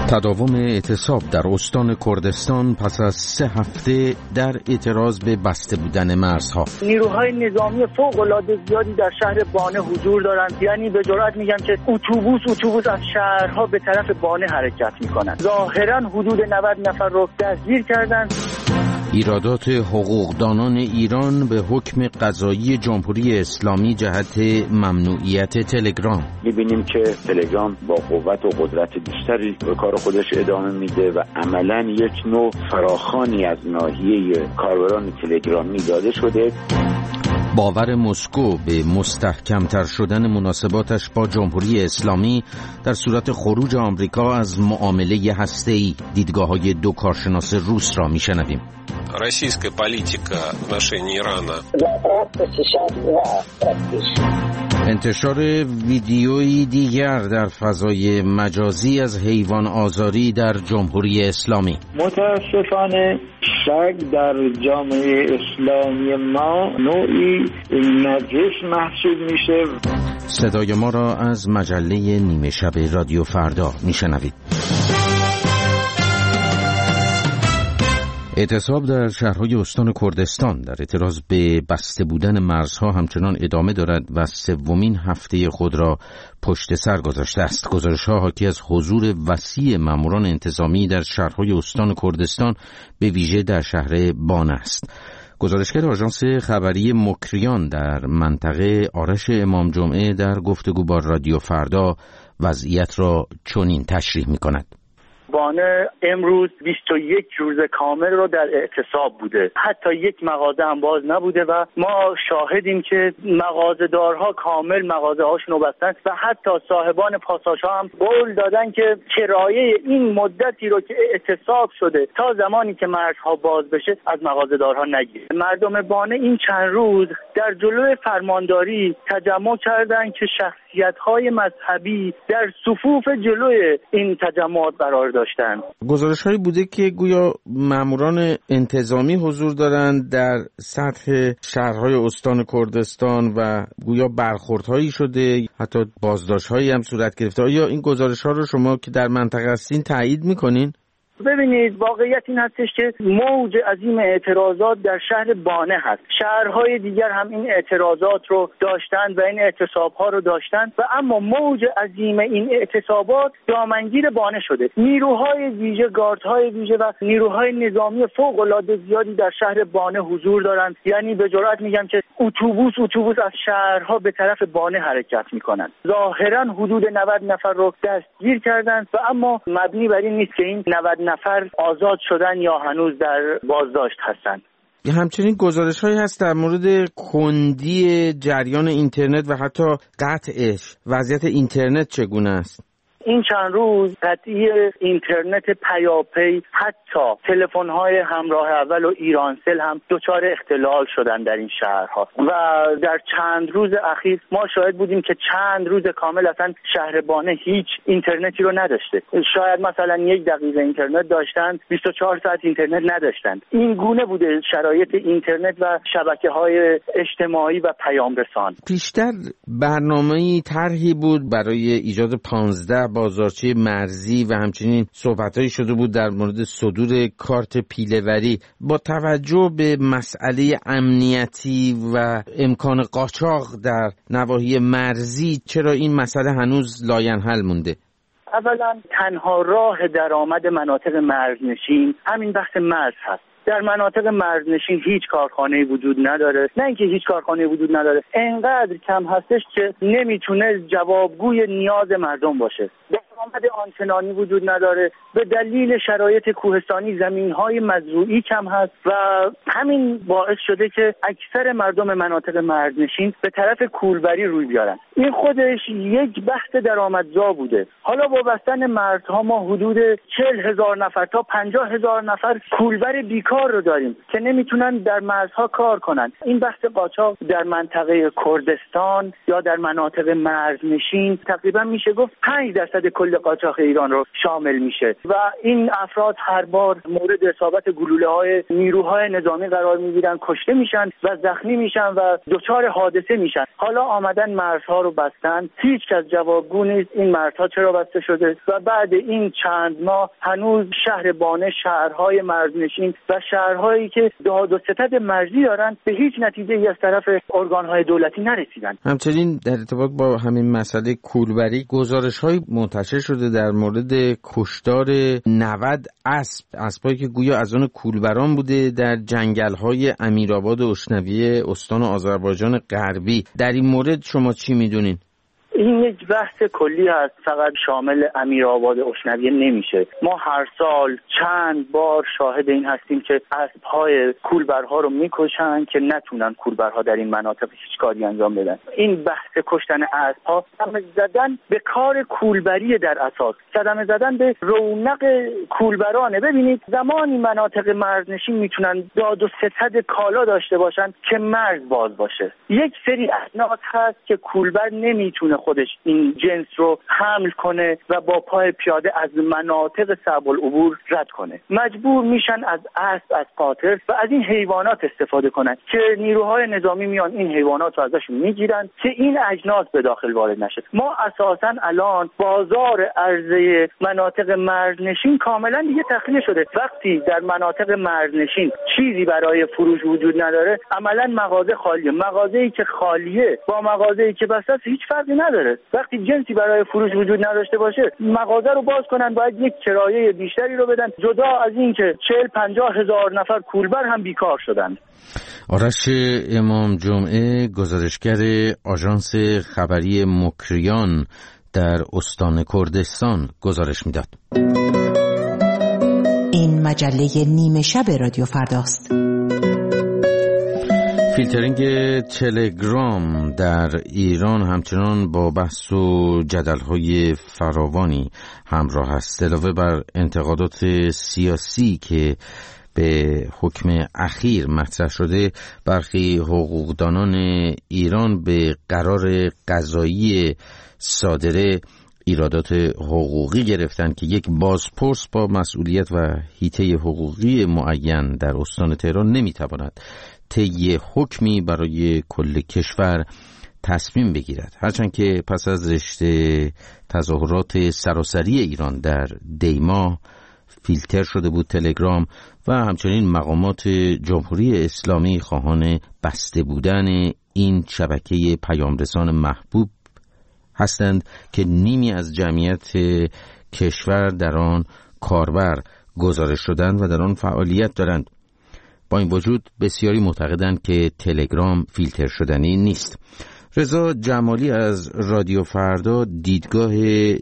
تداوم اعتصاب در استان کردستان پس از 3 هفته در اعتراض به بسته بودن مرزها. نیروهای نظامی فوق‌العاده زیادی در شهر بانه حضور دارند. یعنی به جرئت میگم که اتوبوس از شهرها به طرف بانه حرکت میکنند. ظاهرا حدود 90 نفر رو دستگیر کردند. ایرادات حقوقدانان ایران به حکم قضایی جمهوری اسلامی جهت ممنوعیت تلگرام. می‌بینیم که تلگرام با قوت و قدرت بیشتری به کار خودش ادامه میده و عملاً یک نوع فراخوانی از ناحیه کاربران تلگرامی داده شده. باور مسکو به مستحکم‌تر شدن مناسباتش با جمهوری اسلامی در صورت خروج آمریکا از معامله هسته‌ای. دیدگاه‌های دو کارشناس روس را می‌شنویم. Российская политика в отношении Ирана. انتشار ویدیویی دیگر در فضای مجازی از حیوان آزاری در جمهوری اسلامی. متاسفانه شک در جامعه اسلامی ما نوعی نجس محسوب میشه. صدای ما را از مجله نیمه شب رادیو فردا میشنوید. اعتصاب در شهرهای استان کردستان در اعتراض به بسته بودن مرزها همچنان ادامه دارد و 3مین هفته خود را پشت سر گذاشته است. گزارش‌ها حاکی از حضور وسیع ماموران انتظامی در شهرهای استان کردستان به ویژه در شهر بانه است. گزارشگر آژانس خبری مکریان در منطقه آرش امام جمعه در گفتگو با رادیو فردا وضعیت را چنین تشریح می‌کند. بانه امروز 21 روز کامل رو در اعتصاب بوده. حتی یک مغازه هم باز نبوده و ما شاهدیم که مغازه‌دارها کامل مغازه‌هاشون رو بستن و حتی صاحبان پاساژها هم قول دادن که کرایه این مدتی رو که اعتصاب شده تا زمانی که مرزها باز بشه از مغازه‌دارها نگیره. مردم بانه این چند روز در جلوی فرمانداری تجمع کردند که شخصیت‌های مذهبی در صفوف جلوی این تجمعات قرار داشتن. گزارش‌هایی بوده که گویا ماموران انتظامی حضور دارند در سطح شهرهای استان کردستان و گویا برخوردهایی شده، حتی بازداشت‌هایی هم صورت گرفته. آیا این گزارش‌ها رو شما که در منطقه هستین تایید می‌کنین؟ ببینید، واقعیت این هستش که موج عظیم اعتراضات در شهر بانه هست. شهرهای دیگر هم این اعتراضات رو داشتند و این اعتصابها رو داشتند و اما موج عظیم این اعتصابات دامنگیر بانه شده. نیروهای ویژه، گاردهای ویژه و نیروهای نظامی فوق‌العاده زیادی در شهر بانه حضور دارند. یعنی به جرئت میگم که اتوبوس از شهرها به طرف بانه حرکت میکنند. ظاهرا حدود 90 نفر رو دستگیر کردند و اما مبنی بر این نیست که این 90 نفر آزاد شدن یا هنوز در بازداشت هستند. همچنین گزارش‌هایی هست در مورد کندی جریان اینترنت و حتی قطعش. وضعیت اینترنت چگونه است؟ این چند روز قطعی اینترنت پیاپی، حتی تلفن‌های همراه اول و ایرانسل هم دچار اختلال شدن در این شهرها و در چند روز اخیر ما شاهد بودیم که چند روز کامل اصلا شهر بانه هیچ اینترنتی رو نداشته. شاید مثلا 1 دقیقه اینترنت داشتند، 24 ساعت اینترنت نداشتند. این گونه بوده شرایط اینترنت و شبکه‌های اجتماعی و پیام رسان. پیشتر برنامه‌ای طرحی بود برای ایجاد 15 بازارچه مرزی و همچنین صحبت‌هایی شده بود در مورد صدور کارت پیله‌وری. با توجه به مسئله امنیتی و امکان قاچاق در نواحی مرزی، چرا این مسئله هنوز لاینحل مونده؟ اولا تنها راه درآمد مناطق مرزنشین همین بحث مرز هست. در مناطق مرزنشین هیچ کارخانه‌ای وجود نداره. نه اینکه هیچ کارخانه‌ای وجود نداره، انقدر کم هستش که نمیتونه جوابگوی نیاز مردم باشه. درآمد آنچنانی وجود نداره. به دلیل شرایط کوهستانی زمین‌های مزروعی کم هست و همین باعث شده که اکثر مردم مناطق مرزنشین به طرف کولبری روی بیارن. این خودش یک بحث درآمدزا بوده. حالا با بستن مرزها ما حدود 40,000 نفر تا 50,000 نفر کولبر بیکار رو داریم که نمیتونن در مرزها کار کنن. این بحث قاچاق در منطقه کردستان یا در مناطق مرزنشین تقریبا میشه گفت 5% کل کل قاچاق ایران رو شامل میشه و این افراد هر بار مورد اصابت گلوله‌های نیروهای نظامی قرار میگیرن، کشته میشن و زخمی میشن و دچار حادثه میشن. حالا آمدن مرزها رو بستن، هیچ کس جوابگو نیست این مرزها چرا بسته شده و بعد این چند ماه هنوز شهر بانه، شهرهای مرزنشین و شهرهایی که داد و ستد مرزی دارن به هیچ نتیجه‌ای از طرف ارگان‌های دولتی نرسیدن. همچنین در ارتباط با همین مسئله کولبری گزارش‌های منتشر شده در مورد کشتار 90 اسبایی که گویا از آن کولبران بوده در جنگل‌های امیرآباد و اشنویه استان آذربایجان غربی. در این مورد شما چی می‌دونین؟ این یک بحث کلی هست، فقط شامل امیرآباد اشنویه نمیشه. ما هر سال چند بار شاهد این هستیم که اسب‌های کولبرها رو میکشن که نتونن کولبرها در این مناطق هیچ کاری انجام بدن. این بحث کشتن اسب‌ها صدمه زدن به کار کولبری در اساس، صدمه زدن به رونق کولبرانه. ببینید زمانی مناطق مرزنشین میتونن داد و ستد کالا داشته باشن که مرز باز باشه. یک سری اجناس هست که کولبر نمیتونه خودش این جنس رو حمل کنه و با پای پیاده از مناطق صعب العبور رد کنه. مجبور میشن از اسب، از قاطر و از این حیوانات استفاده کنن که نیروهای نظامی میان این حیوانات رو ازشون میگیرن که این اجناس به داخل وارد نشه. ما اساسا الان بازار عرضه مناطق مرزنشین کاملا دیگه تخلیه شده. وقتی در مناطق مرزنشین چیزی برای فروش وجود نداره، عملا مغازه خالیه. مغازه‌ای که خالیه با مغازه‌ای که بسته است هیچ فرقی نداره. وقتی جنسی برای فروش وجود نداشته باشه، مغازه رو باز کنن، باید یک کرایه بیشتری رو بدن، جدا از این که 40-50 هزار نفر کولبر هم بیکار شدن. آرش امام جمعه، گزارشگر آژانس خبری مکریان در استان کردستان گزارش میداد. این مجله نیمه شب رادیو فرداست. فیلترینگ تلگرام در ایران همچنان با بحث و جدل‌های فراوانی همراه است. علاوه بر انتقادات سیاسی که به حکم اخیر مطرح شده، برخی حقوقدانان ایران به قرار قضایی صادره ایرادات حقوقی گرفتند که یک بازپرس با مسئولیت و حیطه حقوقی معین در استان تهران نمیتواند طی حکمی برای کل کشور تصمیم بگیرد. هرچند که پس از رشته تظاهرات سراسری ایران در دیما فیلتر شده بود تلگرام و همچنین مقامات جمهوری اسلامی خواهان بسته بودن این شبکه پیامرسان محبوب هستند که نیمی از جمعیت کشور در آن کاربر گزارش شدند و در آن فعالیت دارند. با این وجود بسیاری معتقدند که تلگرام فیلتر شدنی نیست. رضا جمالی از رادیو فردا دیدگاه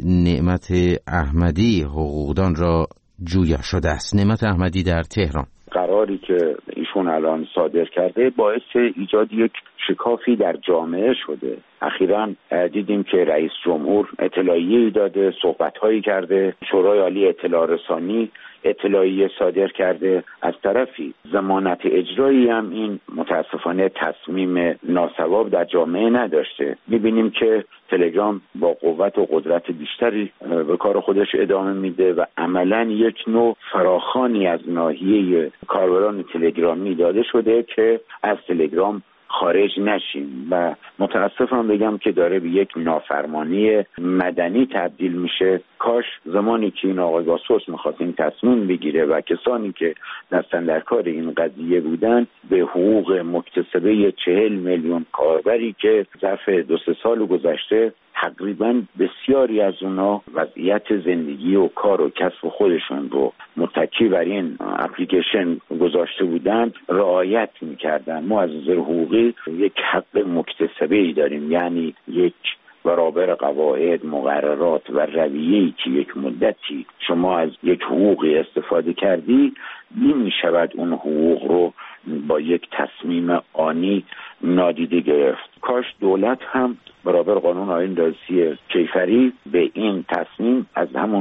نعمت احمدی حقوقدان را جویا شده است. نعمت احمدی در تهران: قراری که ایشون الان صادر کرده باعث ایجاد یک شکافی در جامعه شده. اخیراً دیدیم که رئیس جمهور اطلاعیه‌ای داده، صحبت‌هایی کرده، شورای عالی اطلاع رسانی اطلاعیه صادر کرده. از طرفی ضمانت اجرایی هم این متاسفانه تصمیم ناصواب در جامعه نداشته. می‌بینیم که تلگرام با قوت و قدرت بیشتری به کار خودش ادامه میده و عملاً یک نوع فراخوانی از ناحیه کاربران تلگرامی داده شده که از تلگرام خارج نشیم و متاسفم بگم که داره به یک نافرمانی مدنی تبدیل میشه. کاش زمانی که این آقای باسوس میخواست این تصمیم بگیره و کسانی که دستن در کار این قضیه بودن به حقوق مکتسبه 40 میلیون کاربری که ظرف 2-3 سال گذشته تقریبا بسیاری از اونا وضعیت زندگی و کار و کسب خودشون رو متکی بر این اپلیکیشن گذاشته بودند رعایت میکردن. ما از نظر حقوقی یک حق مکتسبه‌ای داریم، یعنی یک برابر قواعد، مقررات و رویه‌ای که یک مدتی شما از یک حقوقی استفاده کردی نمی‌شود اون حقوق رو با یک تصمیم آنی نادیده گرفت. کاش دولت هم برابر قانون آیین دادرسی کیفری به این تصمیم از همون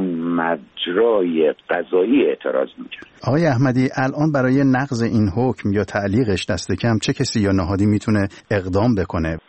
مجرای قضایی اعتراض می‌کرد. آقای احمدی، الان برای نقض این حکم یا تعلیقش دست کم چه کسی یا نهادی میتونه اقدام بکنه؟ دستور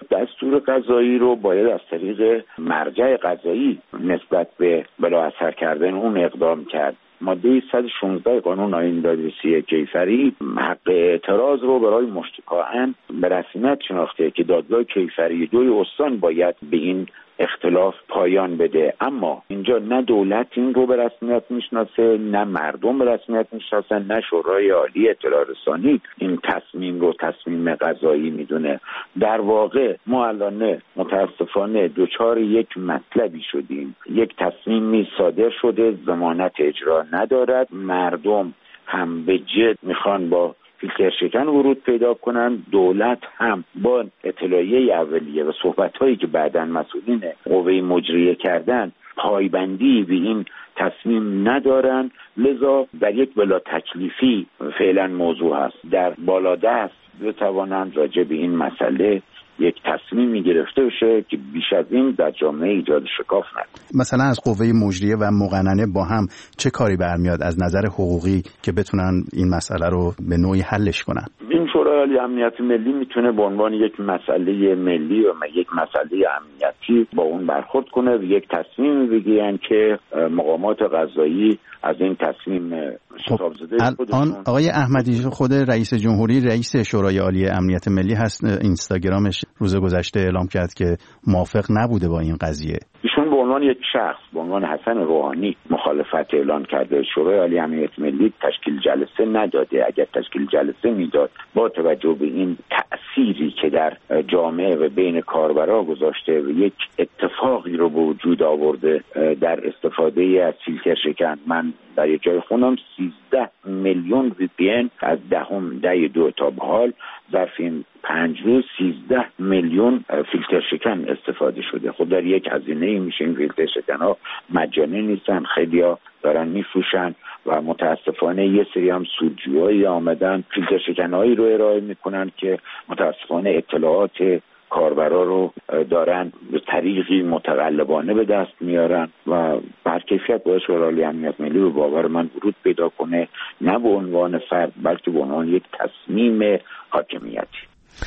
دستور قضایی رو باید از طریق مرجع قضایی نسبت به بلااثر کردن اون اقدام کرد. ماده 116 قانون آیین دادرسی کیفری حق اعتراض رو برای مشتکاان به رسمیت شناخته که دادگاه کیفری دوی استان باید به این اختلاف پایان بده. اما اینجا نه دولت این رو به رسمیت میشناسه، نه مردم به رسمیت میشناسن، نه شورای عالی اطلاع رسانی این تصمیم رو تصمیم قضایی میدونه. در واقع ما الان متاسفانه دوچار یک مطلبی شدیم، یک تصمیمی صادر شده، ضمانت اجرا ندارد، مردم هم به جد میخوان با فیلتر شکن ورود پیدا کنن، دولت هم با اطلاعیه اولیه و صحبت‌هایی که بعداً مسئولین قوه مجریه کردن پایبندی به این تصمیم ندارن، لذا در یک بلا تکلیفی فعلا موضوع هست. در بالادست بتوانند راجع به این مسئله یک تصمیمی گرفته بشه که بیش از این در جامعه ایجاد شکاف نکنه. مثلا از قوه مجریه و مقننه با هم چه کاری برمیاد از نظر حقوقی که بتونن این مسئله رو به نوعی حلش کنن؟ این شورای عالی امنیت ملی میتونه به عنوان یک مسئله ملی و یک مسئله امنیتی با اون برخورد کنه و یک تصمیم بگیرن که مقامات قضایی از این تصمیم شتاب زده الان آقای احمدی خود رئیس جمهوری رئیس شورای عالی امنیت ملی هست، اینستاگرامش روز گذشته اعلام کرد که موافق نبوده با این قضیه. ایشون به عنوان یک شخص، به عنوان حسن روحانی مخالفت اعلان کرده. شورای عالی امنیت ملی تشکیل جلسه نداده. اگر تشکیل جلسه میداد با توجه به این تأثیری که در جامعه و بین کاربرا گذاشته و یک اتفاقی رو به وجود آورده در استفاده از فیلتر شکن، من در یک جای خونم 13 میلیون VPN از 10/2 تا به حال ظرف این 5 روز 13 میلیون فیلتر شکن استفاده شده. خب در یک هزینه‌ای میشه این فیلتر شکن ها مجانی نیستن، خیلیا دارن میفروشن و متاسفانه یه سری هم سودجوهایی آمدن فیلتر شکن‌هایی رو ارائه میکنن که متاسفانه اطلاعات کاربرا رو دارن به طریقی متقلبانه به دست میارن و برکیفیت باید شورای عالی امنیت ملی به باور من ورود پیدا کنه، نه به عنوان فرد بلکه به عنوان یک تصمیم حاکمیتی.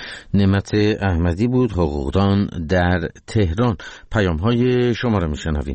نعمت احمدی بود، حقوقدان در تهران. پیام‌های شما رو میشنویم.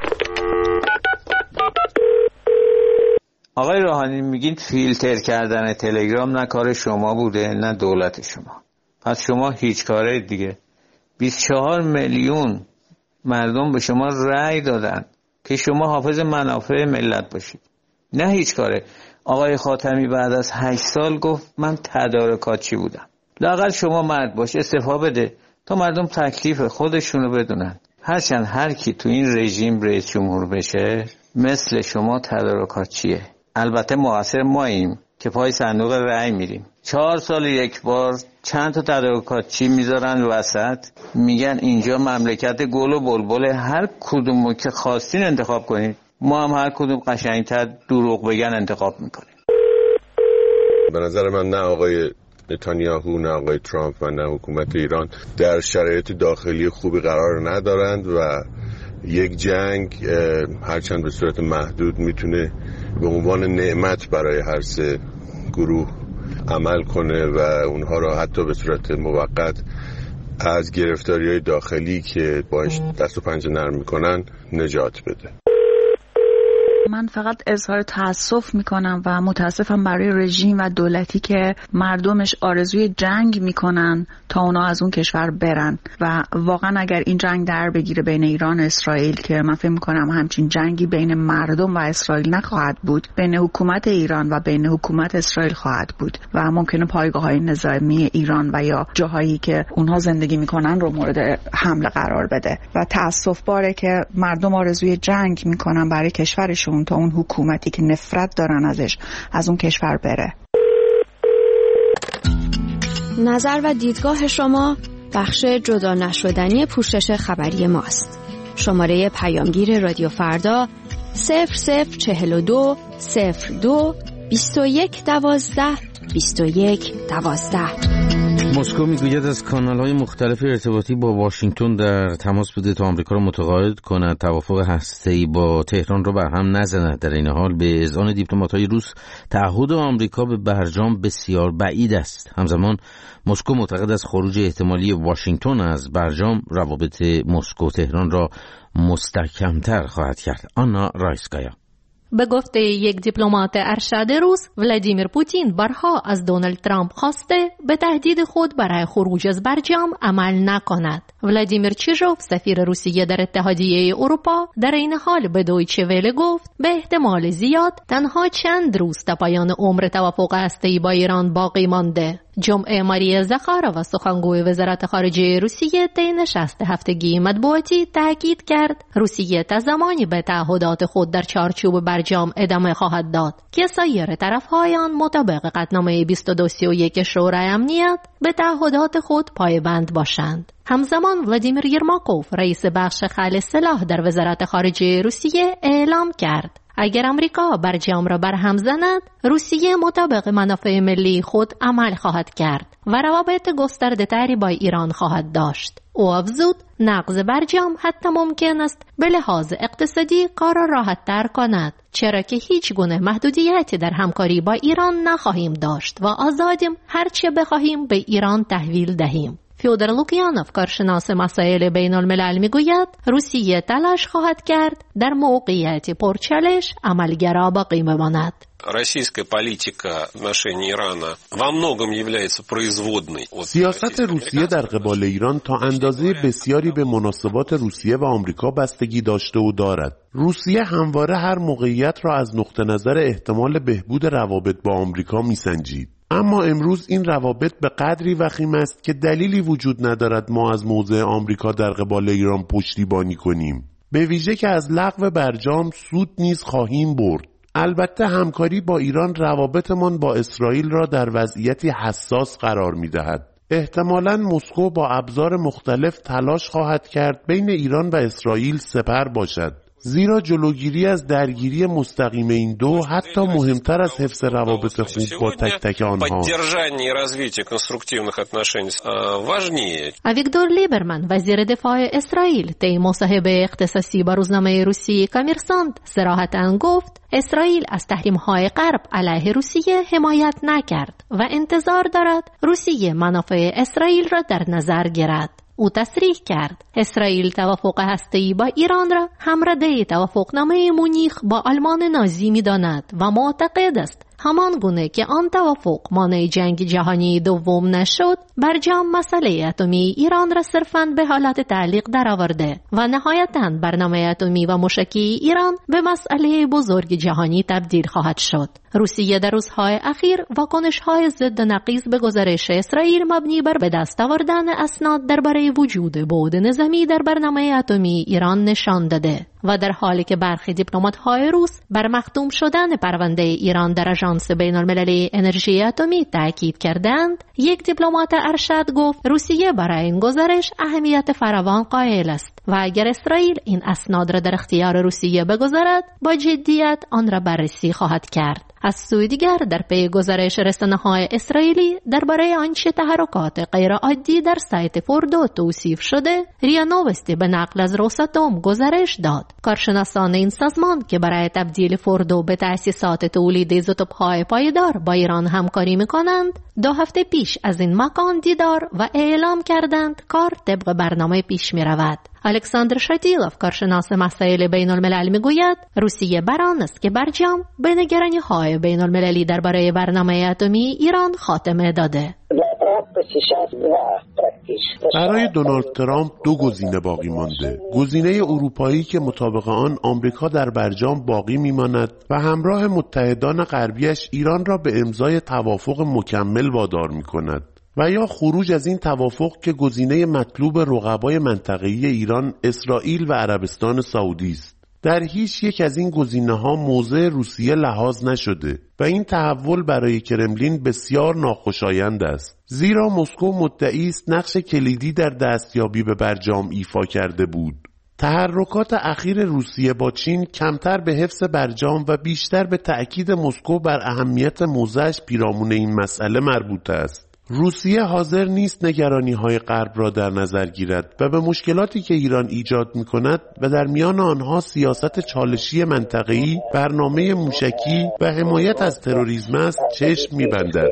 آقای روحانی میگین فیلتر کردن تلگرام نه کار شما بوده نه دولت شما، پس شما هیچ کاره دیگه. 24 میلیون مردم به شما رأی دادن که شما حافظ منافع ملت باشید، نه هیچ کاره. آقای خاتمی بعد از 8 سال گفت من تدارکاتچی بودم. لااقل شما مرد باش استعفا بده تا مردم تکلیف خودشونو بدونن. هرچند هر کی تو این رژیم رئیس جمهور بشه مثل شما تدارکاتچیه. البته مقصر ماییم که پای صندوق رأی میریم. 4 سال یک بار چند تا تدارکاتچی میذارن وسط، میگن اینجا مملکت گل و بلبل، هر کدومو که خواستین انتخاب کنید. ما هم هر کدوم قشنگتر دروغ بگن انتخاب میکنیم. به نظر من نه آقای نتانیاهو، نه آقای ترامپ و نه حکومت ایران در شرایط داخلی خوبی قرار ندارند و یک جنگ هرچند به صورت محدود میتونه به عنوان نعمت برای هر سه گروه عمل کنه و اونها را حتی به صورت موقت از گرفتاری‌های داخلی که باش دست و پنجه نرم میکنن نجات بده. من فقط اظهار تأسف میکنم و متاسفم برای رژیم و دولتی که مردمش آرزوی جنگ میکنن تا اونا از اون کشور برن و واقعا اگر این جنگ در بگیره بین ایران و اسرائیل که من فکر میکنم همچین جنگی بین مردم و اسرائیل نخواهد بود، بین حکومت ایران و بین حکومت اسرائیل خواهد بود و ممکنه پایگاه‌های نظامی ایران و یا جاهایی که اونها زندگی میکنن رو مورد حمله قرار بده و تأسف باره که مردم آرزوی جنگ میکنن برای کشورشون تا اون حکومتی که نفرت دارن ازش از اون کشور بره. نظر و دیدگاه شما بخش جدا نشدنی پوشش خبری ماست. شماره پیامگیر رادیو فردا 0042 02 21 12 21 12. مسکو میگوید از کانال‌های مختلف ارتباطی با واشنگتن در تماس بوده تا آمریکا را متقاعد کند توافق هسته‌ای با تهران را برهم نزند. در این حال به اذعان دیپلمات‌های روس تعهد آمریکا به برجام بسیار بعید است. همزمان مسکو معتقد است خروج احتمالی واشنگتن از برجام روابط مسکو تهران را مستحکم‌تر خواهد کرد. آنا رایسکایا. به گفته یک دیپلمات ارشد روس، ولادیمیر پوتین بارها از دونالد ترامپ خواسته به تهدید خود برای خروج از برجام عمل نکند. ولادیمیر چیژوف، سفیر روسیه در اتحادیه اروپا، در این حال به دویچه وله گفت به احتمال زیاد تنها چند روز تا پایان عمر توافق هسته‌ای با ایران باقی مانده. جمعه ماریا زخارova، سخنگوی وزارت خارجه روسیه، طی نشست هفتگی مطبوعاتی تاکید کرد روسیه تا زمانی به تعهدات خود در چارچوب برجام ادامه خواهد داد که سایر طرف‌های آن مطابق قطعنامه 2231 شورای امنیت به تعهدات خود پایبند باشند. همزمان ولادیمیر یرماکوف، رئیس بخش خل سلاح در وزارت خارجه روسیه، اعلام کرد اگر آمریکا برجام را برهم زند، روسیه مطابق منافع ملی خود عمل خواهد کرد و روابط گسترده‌تری با ایران خواهد داشت. او افزود نقض برجام حتی ممکن است به لحاظ اقتصادی کار را راحت‌تر کند، چرا که هیچ گونه محدودیتی در همکاری با ایران نخواهیم داشت و آزادیم هرچه بخواهیم به ایران تحویل دهیم. فیودور لوکیانوف، کارشناس مسائل بین الملل، میگوید روسیه تلاش خواهد کرد در موقعیت پرچالش عملگرا باقی بماند. Российская политика отношений Ирана во многом является производной. سیاست روسیه در قبال ایران تا اندازه بسیاری به مناسبات روسیه و آمریکا بستگی داشته و دارد. روسیه همواره هر موقعیت را از نقطه نظر احتمال بهبود روابط با آمریکا میسنجید. اما امروز این روابط به قدری وخیم است که دلیلی وجود ندارد ما از موضع آمریکا در قبال ایران پشتیبانی کنیم. به ویژه که از لغو برجام سود نیز خواهیم برد. البته همکاری با ایران روابطمان با اسرائیل را در وضعیتی حساس قرار می‌دهد. احتمالاً مسکو با ابزار مختلف تلاش خواهد کرد بین ایران و اسرائیل سپر باشد. زیرا جلوگیری از درگیری مستقیم این دو حتی مهمتر از حفظ روابط خوب با تک تک آنها. اویگدور لیبرمن، وزیر دفاع اسرائیل، طی مصاحبه اختصاصی با روزنامه روسی کامرسانت صراحتاً گفت اسرائیل از تحریم‌های غرب علیه روسیه حمایت نکرد و انتظار دارد روسیه منافع اسرائیل را در نظر گیرد. او تصریح کرد اسرائیل توافق هسته‌ای با ایران را همرده توافقنامه مونیخ با آلمان نازی می‌داند و معتقد است همان گونه که آن توافق مانع جنگ جهانی دوم نشد، برجام مسئله اتمی ایران را صرفاً به حالت تعلیق درآورده و نهایتاً برنامه اتمی و موشکی ایران به مسئله بزرگ جهانی تبدیل خواهد شد. روسیه در روزهای اخیر واکنش‌های ضد و نقیض به گزارش اسرائیل مبنی بر به دست آوردن اسناد درباره وجود بعد نظامی در برنامه اتمی ایران نشان داده و در حالی که برخی دیپلمات‌های روس بر مختوم شدن پرونده ایران در آژانس بین‌المللی انرژی اتمی تاکید کردند، یک دیپلمات ارشد گفت روسیه برای این گزارش اهمیت فراوان قائل است و اگر اسرائیل این اسناد را در اختیار روسیه بگذارد با جدیت آن را بررسی خواهد کرد. از سوی دیگر در پی گزارش رسانه‌های اسرائیلی درباره آنچه تحرکات غیرعادی در سایت فوردو توصیف شده، ریا نوستی به نقل از روساتوم گزارش داد. کارشناسان این سازمان که برای تبدیل فوردو به تأسیسات تولید ایزوتوپ‌های پایدار با ایران همکاری می‌کنند، 2 هفته پیش از این مکان دیدار و اعلام کردند کار طبق برنامه پیش می‌رود. الکساندر شاتیلوف، کارشناس مسائل بین الملل، میگوید روسیه بر آن است که برجام به نگرانی‌های بین المللی درباره برنامه اتمی ایران خاتمه داده. برای دونالد ترامپ 2 گزینه باقی مانده. گزینه اروپایی که مطابق آن آمریکا در برجام باقی میماند و همراه متحدان غربیش ایران را به امضای توافق مکمل وادار میکند، و یا خروج از این توافق که گزینه مطلوب رقبای منطقه‌ای ایران، اسرائیل و عربستان سعودی است. در هیچ یک از این گزینه‌ها موضع روسیه لحاظ نشده و این تحول برای کرملین بسیار ناخوشایند است، زیرا مسکو مدعی است نقش کلیدی در دستیابی به برجام ایفا کرده بود. تحرکات اخیر روسیه با چین کمتر به حفظ برجام و بیشتر به تأکید مسکو بر اهمیت موضعش پیرامون این مسئله مربوط است. روسیه حاضر نیست نگرانی‌های غرب را در نظر گیرد و به مشکلاتی که ایران ایجاد می‌کند و در میان آنها سیاست چالشی منطقه‌ای، برنامه موشکی و حمایت از تروریسم است چشم می‌بندد.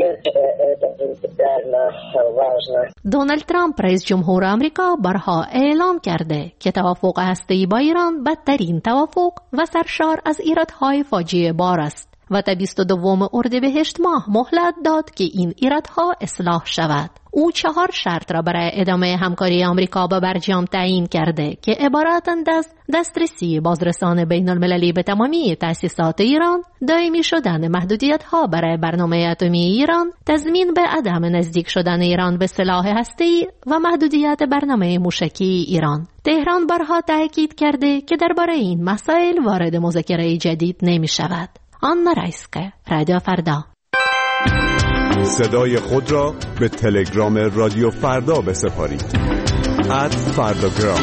دونالد ترامپ رئیس جمهور آمریکا بارها اعلام کرده که توافق هسته‌ای با ایران بدترین توافق و سرشار از ایرادهای فاجعه بار است و تا 22 اردیبهشت ماه مهلت داد که این ایرادها اصلاح شود. او 4 شرط را برای ادامه همکاری آمریکا با برجام تعیین کرده که عبارتند از دسترسی بازرسان بین المللی به تمامی تأسیسات ایران، دائمی شدن محدودیت‌ها برای برنامه اتمی ایران، تضمین به عدم نزدیک شدن ایران به سلاح هسته‌ای و محدودیت برنامه موشکی ایران. تهران بارها تاکید کرده که درباره این مسائل وارد مذاکره جدید نمی‌شود. آنا رایسکه، رادیو فردا. صدای خود را به تلگرام رادیو فردا بسپارید. @فرداگرام.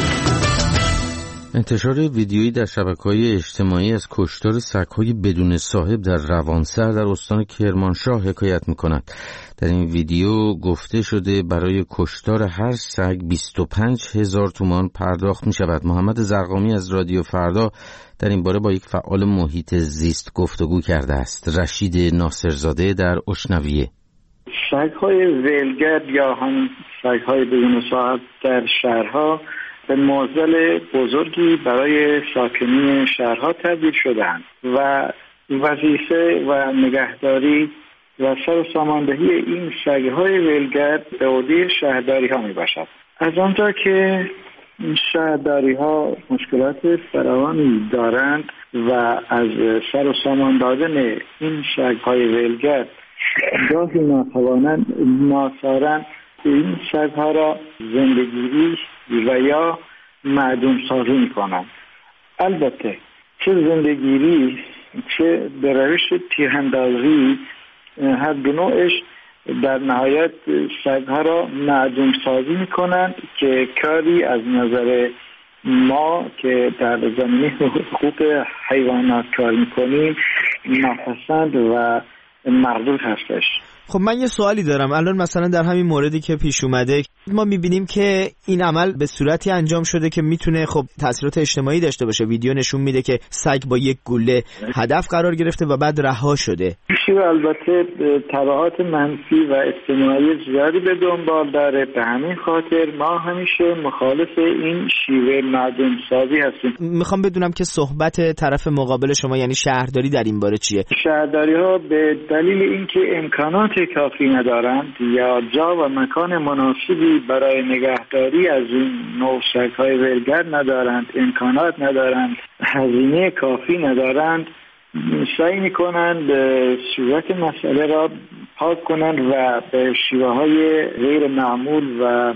انتشار ویدیویی در شبکه‌های اجتماعی از کشتار سگ‌های بدون صاحب در روانسر در استان کرمانشاه حکایت می‌کند. در این ویدیو گفته شده برای کشتار هر سگ 25,000 تومان پرداخت می‌شود. محمد زرقامی از رادیو فردا در این باره با یک فعال محیط زیست گفتگو کرده است. رشید ناصرزاده در اشنویه. سگ‌های ولگرد یا هم سگ‌های بدون صاحب در شهرها به معضل بزرگی برای ساکنین شهرها تبدیل شدند و وظیفه و نگهداری و سر و ساماندهی این سگ‌های ولگرد به عهده شهرداری‌ها میباشد. از آنجا که شهرداری‌ها مشکلات فراوانی دارند و از سر و سامان دادن این سگ‌های ولگرد گاهی ناچارند این سگ‌ها را زندگیری و یا معدوم سازی می‌کنند. البته چه زندگیری چه به روش تیراندازی هر دو نوعش در نهایت سگ‌ها را معدوم سازی می‌کنند که کاری از نظر ما که در زمینه حقوق حیوانات کار می‌کنیم ناپسند و مردود هستش. خب من یه سوالی دارم. الان مثلا در همین موردی که پیش اومده ما میبینیم که این عمل به صورتی انجام شده که میتونه خب تاثیرات اجتماعی داشته باشه. ویدیو نشون میده که سگ با یک گوله هدف قرار گرفته و بعد رها شده. البته تبعات منفی و اجتماعی زیادی به دنبال داره. به همین خاطر ما همیشه مخالف این شیوه معدوم سازی هستیم. میخوام بدونم که صحبت طرف مقابل شما یعنی شهرداری در این باره چیه؟ شهرداری ها به دلیل اینکه امکانات کافی ندارند یا جا و مکان مناسبی برای نگهداری از این نوع سگ‌های ولگرد ندارند، امکانات ندارند، هزینه کافی ندارند، سعی می‌کنند صورت مسئله را پاک کنند و به شیوه‌های غیر معمول و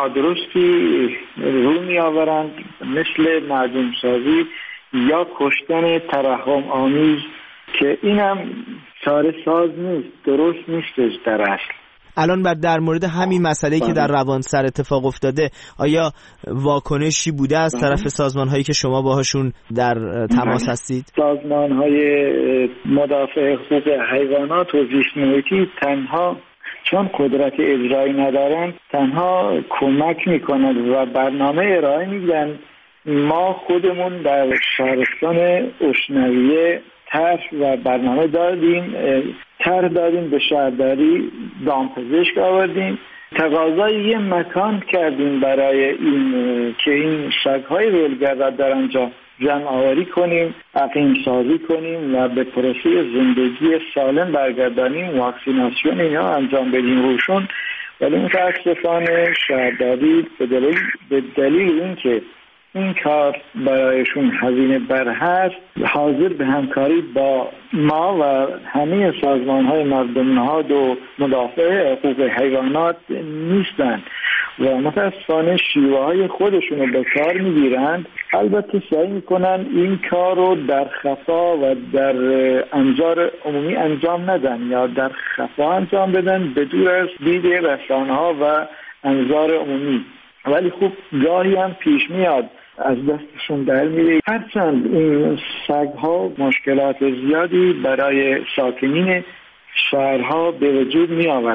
نادرستی رو می‌آورند، مثل معدوم سازی یا کشتن ترحم آمیز که اینم چاره ساز نیست، درست نیستش در اصل. الان در مورد همین مسئله‌ای که در روانسر اتفاق افتاده آیا واکنشی بوده از طرف سازمان‌هایی که شما باهاشون در تماس هستید؟ سازمان‌های مدافع حقوق حیوانات و زیست محیطی تنها چون قدرت اجرایی ندارند تنها کمک می‌کنند و برنامه ارائه میدن. ما خودمون در شهرستان اشنویه طرح و برنامه دادیم، طرح دادیم به شهرداری، دامپزشک آوردیم، تقاضای یه مکان کردیم برای این که این سگ‌های ولگرد را در آنجا جمع آوری کنیم، اقیم سازی کنیم و به پروسه زندگی سالم برگردانیم، واکسیناسیون اینا انجام بدیم روشون. ولی متاسفانه شهرداری به دلیل اینکه این کار برایشون هزینه بر هست حاضر به همکاری با ما و همه سازمان‌های مردم نهاد و مدافع حقوق حیوانات نیستند و متاسفانه شیوه‌های خودشون رو به کار می‌گیرند. البته سعی می‌کنن این کار رو در خفا و در انظار عمومی انجام ندن یا در خفا انجام بدن بدون از دید رسانه‌ها و انظار عمومی. ولی خوب گاهی هم پیش میاد از دستشون در میره. هرچند این سگ‌ها مشکلات زیادی برای ساکنین شهرها به وجود می آورند.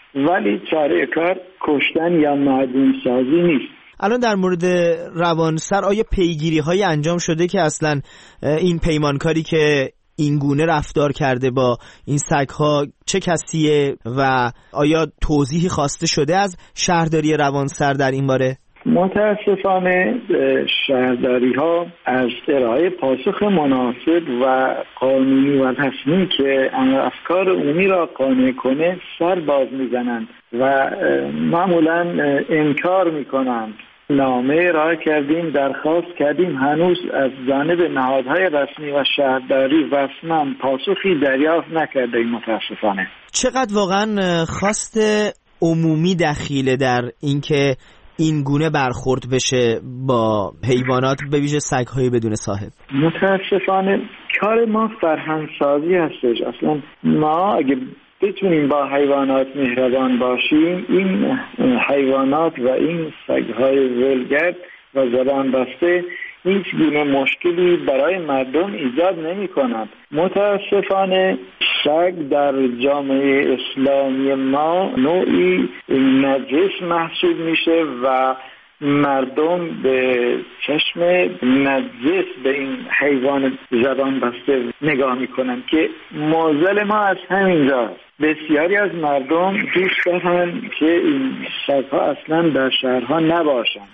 ولی چاره کار کشتن یا معدوم سازی نیست. الان در مورد روانسر آیا پیگیری های انجام شده که اصلا این پیمانکاری که این گونه رفتار کرده با این سگ‌ها چه کسیه و آیا توضیحی خواسته شده از شهرداری روانسر در این باره؟ متاسفانه شهرداری ها از ارائه پاسخ مناسب و قانونی و رسمی که افکار عمومی را قانع کنه سر باز میزنند و معمولا انکار میکنند. نامه ارائه کردیم، درخواست کردیم، هنوز از جانب نهادهای رسمی و شهرداری رسما پاسخی دریافت نکردیم متاسفانه. چقدر واقعا خواست عمومی دخیله در اینکه این گونه برخورد بشه با حیوانات به ویژه سگ‌های بدون صاحب؟ متاسفانه کار ما فرهنگ‌سازی هستش. اصلا ما اگه بتونیم با حیوانات مهربان باشیم، این حیوانات و این سگ‌های ولگرد و زبان بسته هیچ گونه مشکلی برای مردم ایجاد نمی کند. متاسفانه سگ در جامعه اسلامی ما نوعی نجس محسوب میشه و مردم به چشم نجس به این حیوان زبان بسته نگاه میکنن که معضل ما از همینجاست. بسیاری از مردم دوست دارن که این سگ‌ها اصلا در شهرها نباشن.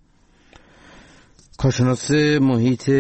کارشناس محیط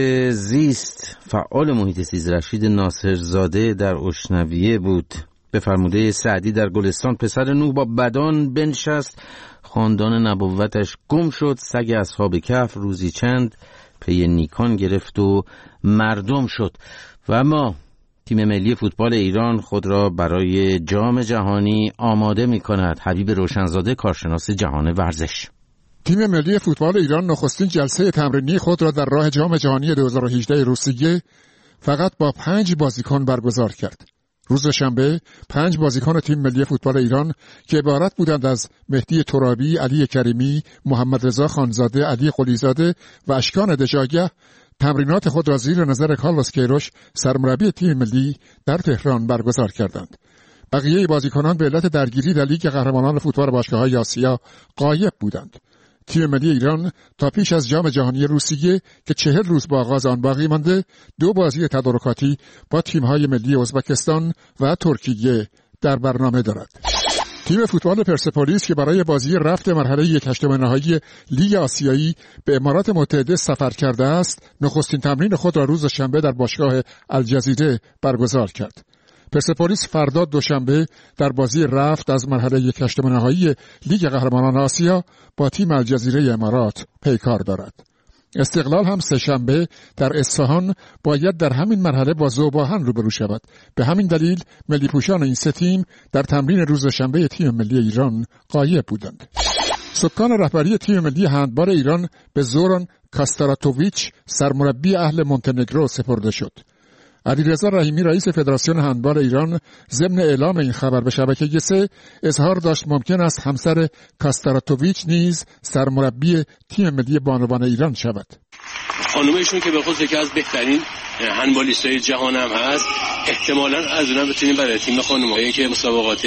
زیست، فعال محیط زیست رشید ناصرزاده در اشنویه بود. به فرموده سعدی در گلستان پسر نوح با بدان بنشست، خاندان نبوتش گم شد، سگ اصحاب کهف روزی چند پی نیکان گرفت و مردم شد. و اما تیم ملی فوتبال ایران خود را برای جام جهانی آماده می کند. حبیب روشنزاده، کارشناس جهان ورزش. تیم ملی فوتبال ایران نخستین جلسه تمرینی خود را در راه جام جهانی 2018 روسیه فقط با 5 بازیکن برگزار کرد. روز شنبه 5 بازیکن تیم ملی فوتبال ایران که عبارت بودند از مهدی ترابی، علی کریمی، محمد رضا خانزاده، علی قلیزاده و اشکان دژاگه تمرینات خود را زیر نظر کارلوس کیروش سرمربی تیم ملی در تهران برگزار کردند. بقیه بازیکنان به علت درگیری در لیگ قهرمانان فوتبال باشگاه‌های آسیا غایب بودند. تیم ملی ایران تا پیش از جام جهانی روسیه که 40 روز با آغاز آن باقی مانده 2 بازی تدارکاتی با تیم‌های ملی ازبکستان و ترکیه در برنامه دارد. تیم فوتبال پرسپولیس که برای بازی رفت مرحله 1/8 نهایی لیگ آسیایی به امارات متحده سفر کرده است، نخستین تمرین خود را روز شنبه در باشگاه الجزیره برگزار کرد. پرسپولیس فردا دوشنبه در بازی رفت از مرحله 1/8 نهایی لیگ قهرمانان آسیا با تیم الجزیره امارات پیکار دارد. استقلال هم سه‌شنبه در اصفهان باید در همین مرحله با ذوب‌آهن روبرو شود. به همین دلیل ملی پوشان این 3 تیم در تمرین روز شنبه تیم ملی ایران غایب بودند. سکان رهبری تیم ملی هندبال ایران به زوران کاستراتوویچ سرمربی اهل مونتنگرو سپرده شد. علیرضا رحیمی رئیس فدراسیون هندبال ایران ضمن اعلام این خبر به شبکه 3 اظهار داشت ممکن است همسر کاستراتوویچ نیز سرمربی تیم ملی بانوان ایران شود. خانومشون که به خود یکی از بهترین هندبالیستای جهان هم هست، احتمالاً از اونها بتونیم برای تیم خانم‌هایی که مسابقات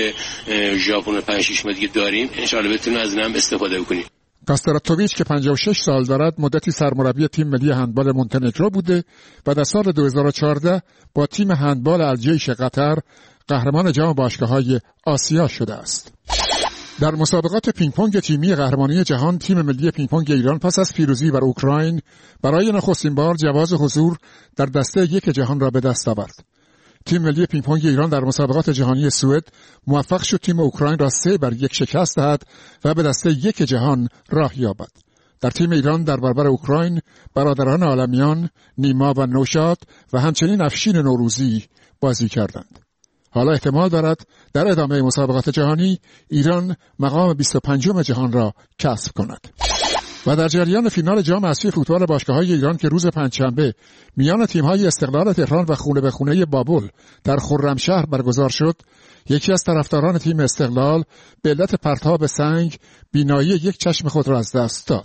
ژاپن 5-6 ماه دیگه داریم ان شاءالله بتونیم از اونها استفاده بکنیم. کاستراتوویچ که 56 سال دارد مدتی سرمربی تیم ملی هندبال مونتنگرو بوده و در سال 2014 با تیم هندبال الجیش قطر قهرمان جام باشگاه‌های آسیا شده است. در مسابقات پینگ پونگ تیمی قهرمانی جهان تیم ملی پینگ پونگ ایران پس از پیروزی بر اوکراین برای نخستین بار جواز حضور در دسته 1 جهان را به دست آورد. تیم ملی پینگ پونگ ایران در مسابقات جهانی سوئد موفق شد تیم اوکراین را 3-1 شکست دهد و به دسته 1 جهان راه یابد. در تیم ایران در برابر اوکراین برادران عالمیان نیما و نوشاد و همچنین افشین نوروزی بازی کردند. حالا احتمال دارد در ادامه مسابقات جهانی ایران مقام 25 جهان را کسب کند. و در جریان فینال جام اسیای فوتبال باشگاه‌های ایران که روز پنجشنبه میان تیم‌های استقلال تهران و خونه به خونه بابل در خرمشهر برگزار شد، یکی از طرفداران تیم استقلال به علت پرتاب سنگ بینایی یک چشم خود را از دست داد.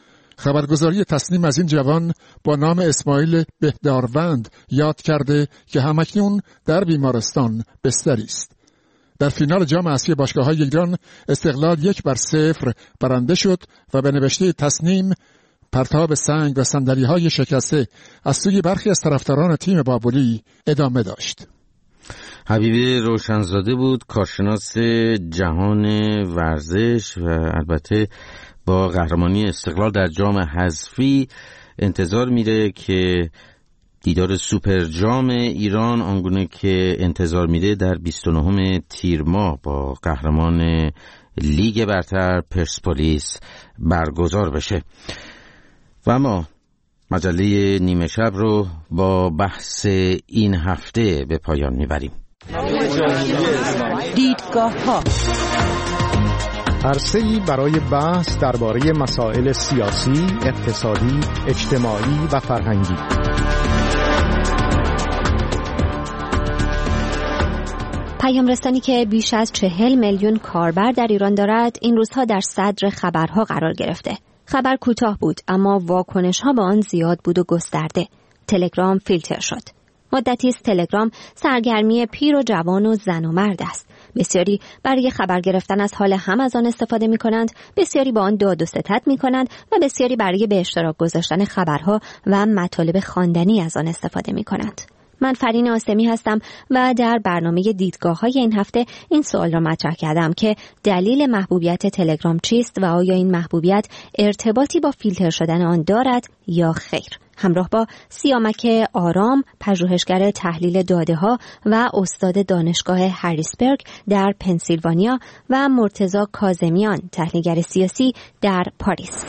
خبرگزاری تصنیم از این جوان با نام اسماعیل بهداروند یاد کرده که همکنون در بیمارستان بستری است. در فینال جام اسیای باشگاه‌های ایران استقلال 1-0 برنده شد و به نوشته تصنیم پرتاب سنگ و صندلی‌های شکسته از سوی برخی از طرفداران تیم بابلی ادامه داشت. حبیب روشنزاده بود، کارشناس جهان ورزش و البته با قهرمانی استقلال در جام حذفی انتظار میره که دیدار سوپر جام ایران آنگونه که انتظار میده در 29 تیر ماه با قهرمان لیگ برتر پرسپولیس برگزار بشه. و اما مجله نیمه شب رو با بحث این هفته به پایان میبریم. دیدگاه ها، عرصه‌ای برای بحث درباره مسائل سیاسی، اقتصادی، اجتماعی و فرهنگی. پیام رسانی که بیش از 40 میلیون کاربر در ایران دارد، این روزها در صدر خبرها قرار گرفته. خبر کوتاه بود اما واکنش‌ها به آن زیاد بود و گسترده. تلگرام فیلتر شد. مدتی است تلگرام سرگرمی پیر و جوان و زن و مرد است. بسیاری برای خبر گرفتن از حال هم از آن استفاده می کنند، بسیاری با آن داد و ستد می کنند و بسیاری برای به اشتراک گذاشتن خبرها و مطالب خواندنی از آن استفاده می کنند. من فرین آسمی هستم و در برنامه دیدگاه‌های این هفته این سوال را مطرح کردم که دلیل محبوبیت تلگرام چیست و آیا این محبوبیت ارتباطی با فیلتر شدن آن دارد یا خیر؟ همراه با سیامک آرام، پژوهشگر تحلیل داده‌ها و استاد دانشگاه هریسبرگ در پنسیلوانیا و مرتضی کاظمیان، تحلیلگر سیاسی در پاریس.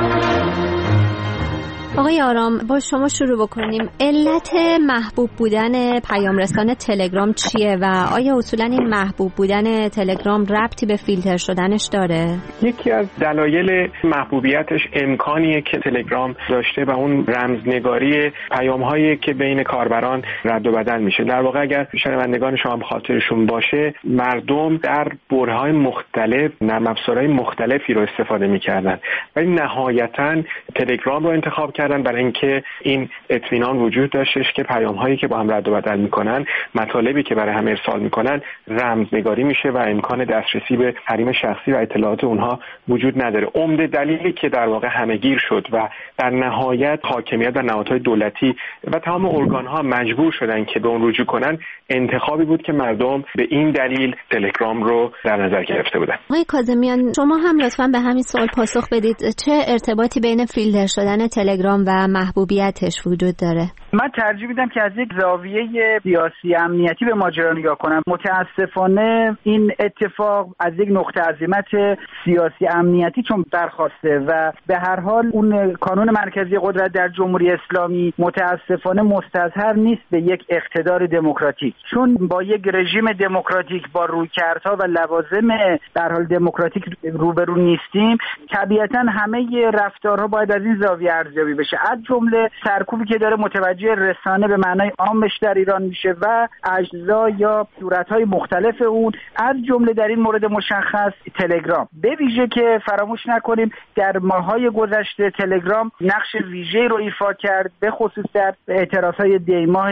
آقای آرام، با شما شروع بکنیم. علت محبوب بودن پیامرسان تلگرام چیه و آیا اصولا این محبوب بودن تلگرام ربطی به فیلتر شدنش داره؟ یکی از دلایل محبوبیتش امکانیه که تلگرام داشته و اون رمزنگاری پیام‌هایی که بین کاربران رد و بدل میشه. در واقع اگر شنوندگان شما به خاطرشون باشه، مردم در برهه‌های مختلف نرم افزارهای مختلفی رو استفاده می‌کردن ولی نهایتاً تلگرام رو انتخاب برای اینکه این اطمینان وجود داشتش که پیام‌هایی که با هم رد و بدل می‌کنن، مطالبی که برای هم ارسال می‌کنن رمزنگاری میشه و امکان دسترسی به حریم شخصی و اطلاعات اونها وجود نداره. عمده دلیلی که در واقع همه‌گیر شد و در نهایت حاکمیت و نهادهای دولتی و تمام ارگان‌ها مجبور شدن که به اون رجوع کنن، انتخابی بود که مردم به این دلیل تلگرام رو در نظر گرفته بودن. آقای کاظمیان، شما هم لطفاً به همین سوال پاسخ بدید. چه ارتباطی بین فیلتر شدن تلگرام و محبوبیتش وجود داره؟ من ترجیح میدم که از یک زاویه سیاسی امنیتی به ماجرا نگاه کنم. متاسفانه این اتفاق از یک نقطه عظمت سیاسی امنیتی چون برخواسته و به هر حال اون کانون مرکزی قدرت در جمهوری اسلامی متاسفانه مستظهر نیست به یک اقتدار دموکراتیک، چون با یک رژیم دموکراتیک با رویکردها و لوازم در حال دموکراتیک روبرو نیستیم. طبیعتاً همه رفتارها باید از این زاویه ارزیابی بشه، از جمله سرکوبی که داره متوجه رسانه به معنای عامش در ایران میشه و اجزا یا صورت‌های مختلف اون، از جمله در این مورد مشخص تلگرام. به ویژه که فراموش نکنیم در ماه‌های گذشته تلگرام نقش ویژه‌ای رو ایفا کرد، به خصوص در اعتراض‌های دی‌ماه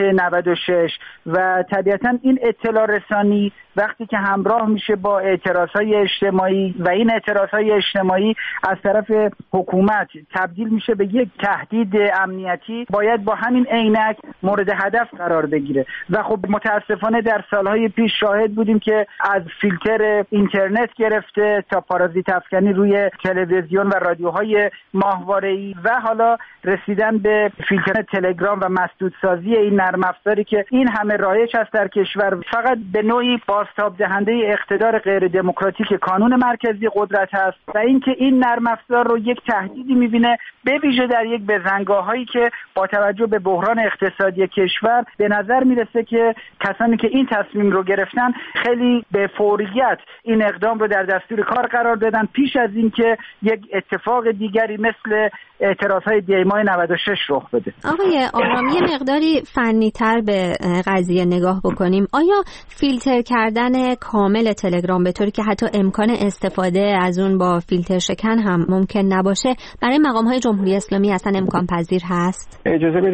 96 و طبیعتاً این اطلاع رسانی وقتی که همراه میشه با اعتراض‌های اجتماعی و این اعتراض‌های اجتماعی از طرف حکومت تبدیل میشه به یک تهدید امنیتی، باید با همین عینک مورد هدف قرار بگیره و خب متاسفانه در سالهای پیش شاهد بودیم که از فیلتر اینترنت گرفته تا پارازیت افکنی روی تلویزیون و رادیوهای ماهواره‌ای و حالا رسیدن به فیلتر تلگرام و مسدودسازی این نرم افزاری که این همه رایج است در کشور، فقط به نوعی بازتاب دهنده اقتدار غیر دموکراتیک کانون مرکزی قدرت است و اینکه این نرم افزار رو یک تهدیدی می‌بینه، به ویژه در یک بزنگاه‌هایی که با توجه به بحران اقتصادی کشور به نظر میرسه که کسانی که این تصمیم رو گرفتن خیلی به فوریت این اقدام رو در دستور کار قرار دادن پیش از اینکه یک اتفاق دیگری مثل اعتراضهای دی‌ماه 96 رخ بده. آقای آرام، یه مقداری فنی‌تر به قضیه نگاه بکنیم. آیا فیلتر کردن کامل تلگرام به طوری که حتی امکان استفاده از اون با فیلتر شکن هم ممکن نباشه برای مقام‌های جمهوری اسلامی اصلا امکان پذیر هست؟ اجازه بدین که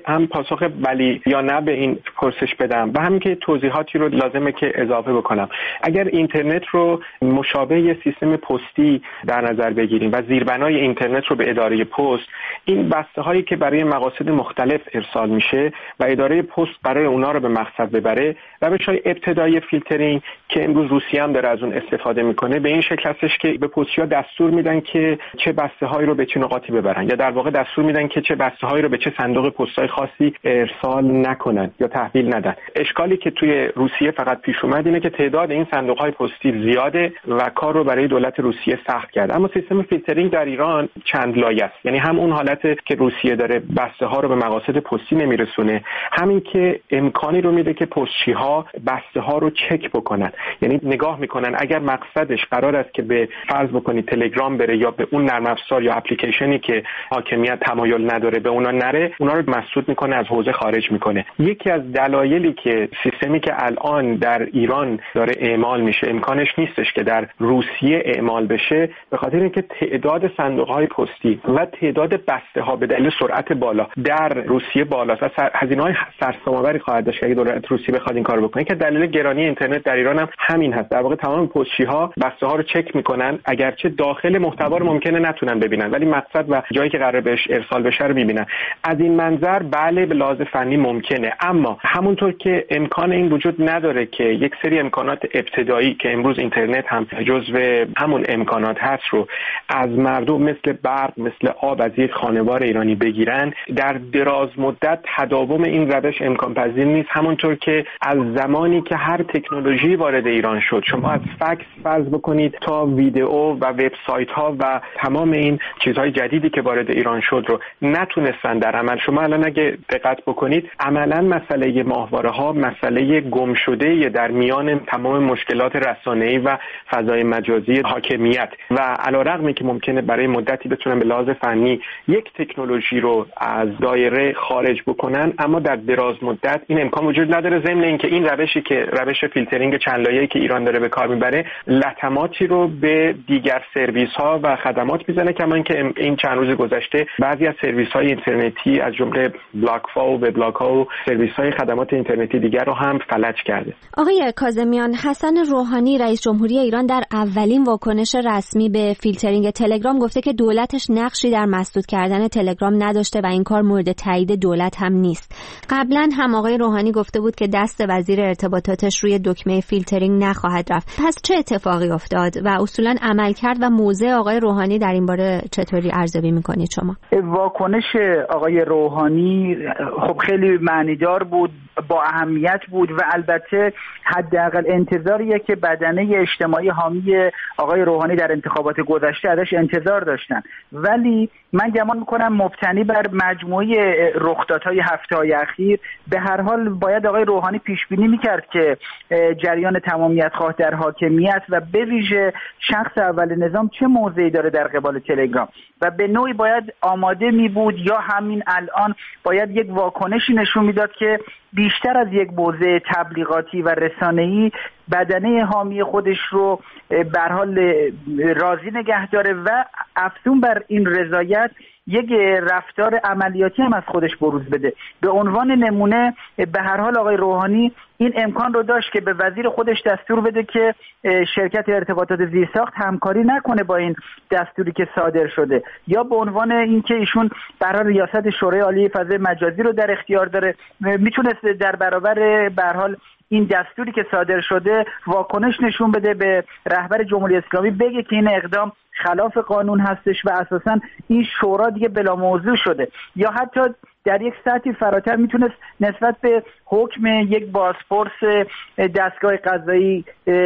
هم پاسخ بلی یا نه به این پرسش بدم و همین که توضیحاتی رو لازمه که اضافه بکنم. اگر اینترنت رو مشابه یه سیستم پستی در نظر بگیریم و زیربنای اینترنت رو به اداره پست، این بسته هایی که برای مقاصد مختلف ارسال میشه و اداره پست برای اونا رو به مقصد ببره، روش‌های ابتدایی فیلترینگ که امروز روسیه هم داره از اون استفاده میکنه به این شکل هستش که به پستچی‌ها دستور میدن که چه بسته هایی رو به چه نقاطی ببرن، یا در واقع دستور میدن که چه بسته هایی رو به چه صندوق پستای خاصی ارسال نکنن یا تحویل ندن. اشکالی که توی روسیه فقط پیش اومد اینه که تعداد این صندوق های پستی زیاده و کار رو برای دولت روسیه سخت کرد. اما سیستم فیلترینگ در ایران چند لایه است، یعنی هم اون حالت که روسیه داره بسته ها رو به مقاصد پستی نمیرسونه، همین که امکانی رو میده که پستچی‌ها بسته ها رو چک بکنن، یعنی نگاه میکنن اگر مقصدش قرار است که به فرض بکنید تلگرام بره یا به اون نرم افزار یا اپلیکیشنی که حاکمیت تمایل نداره به اونا نره، اونا رو مسدود میکنه، از حوزه خارج میکنه. یکی از دلایلی که سیستمی که الان در ایران داره اعمال میشه امکانش نیستش که در روسیه اعمال بشه، به خاطر اینکه تعداد صندوق‌های پستی و تعداد بسته‌ها به دلیل سرعت بالا در روسیه بالاست و هزینه‌های سرسام‌آوری خواهد داشت اگه دولت روسیه بخواد این کارو بکنه، که دلیل گرانی اینترنت در ایران هم همین هست. در واقع تمام پستچی‌ها بسته‌ها رو چک میکنن، اگرچه داخل محتوا رو ممکنه نتونن ببینن ولی مقصد و جایی که قراره بهش ارسال بشه رو میبینن. از این منظر بله به لحاظ فنی ممکنه، اما همونطور که امکان این وجود نداره که یک سری امکانات ابتدایی که امروز اینترنت هم جزو همون امکانات هست رو از مردم مثل برق، مثل آب از یک خانوار ایرانی بگیرن، در دراز مدت تداوم این روش امکان پذیر نیست. همونطور که از زمانی که هر تکنولوژی وارد ایران شد، شما از فکس فرض بکنید تا ویدئو و وبسایت ها و تمام این چیزهای جدیدی که وارد ایران شد رو نتونستن در عمل. شما الان اگه دقت بکنید عملا مسئله ماهواره ها مسئله گم شده در میان تمام مشکلات رسانه‌ای و فضای مجازی حاکمیت و علیرغم که ممکنه برای مدتی بتونن به لحاظ فنی یک تکنولوژی رو از دایره خارج بکنن، اما در دراز مدت این امکان وجود نداره. ضمن اینکه این روشی که روش فیلترینگ چند لایه‌ای که ایران داره به کار میبره لطماتی رو به دیگر سرویس ها و خدمات میزنه، کما اینکه این چند روز گذشته بعضی از سرویس های اینترنتی از جمله بلاک‌ها و وبلاگ ها و سرویس های خدمات اینترنتی دیگر رو هم فلج کرده. آقای کاظمیان، حسن روحانی رئیس جمهوری ایران در اولین واکنش رسمی به فیلترینگ تلگرام گفته که دولتش نقشی در مسدود کردن تلگرام نداشته و این کار مورد تایید دولت هم نیست. قبلا هم آقای روحانی گفته بود که دست وزیر ارتباطاتش روی دکمه فیلترینگ نخواهد رفت. پس چه اتفاقی افتاد و اصولا عملکرد و موضع آقای روحانی در این باره چطوری ارزیابی میکنید شما؟ واکنش آقای روحانی خب خیلی معنیدار بود، با اهمیت بود و البته حداقل انتظاریه که بدنه اجتماعی حامی آقای روحانی در انتخابات گذشته ازش انتظار داشتن. ولی من گمان میکنم مبتنی بر مجموعه رخدادهای هفته‌های اخیر به هر حال باید آقای روحانی پیش بینی میکرد که جریان تمامیت خواه در حاکمیت و به ویژه شخص اول نظام چه موضعی داره در قبال تلگرام و به نوعی باید آماده می بود یا همین الان باید یک واکنشی نشون میداد که بیشتر از یک بوزه تبلیغاتی و رسانه‌ای بدنه حامی خودش رو به هر حال راضی نگه داره و افزون بر این رضایت یک رفتار عملیاتی هم از خودش بروز بده. به عنوان نمونه به هر حال آقای روحانی این امکان رو داشت که به وزیر خودش دستور بده که شرکت ارتباطات زیرساخت همکاری نکنه با این دستوری که صادر شده، یا به عنوان اینکه ایشون برای ریاست شورای عالی فضای مجازی رو در اختیار داره، میتونست در برابر به هر حال این دستوری که صادر شده واکنش نشون بده، به رهبر جمهوری اسلامی بگه که این اقدام خلاف قانون هستش و اساساً این شورا دیگه بلا موضوع شده، یا حتی در یک سطحی فراتر میتونست نسبت به حکم یک بازپرس دستگاه قضایی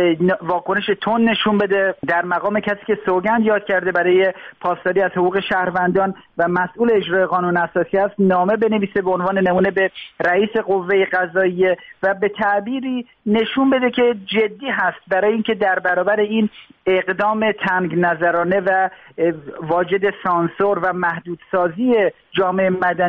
واکنش تند نشون بده، در مقام کسی که سوگند یاد کرده برای پاسداری از حقوق شهروندان و مسئول اجرای قانون اساسی است نامه بنویسه به عنوان نمونه به رئیس قوه قضاییه و به تعبیری نشون بده که جدی هست برای اینکه در برابر این اقدام تنگ نظرانه و واجد سانسور و محدودسازی جامعه مدنی ایران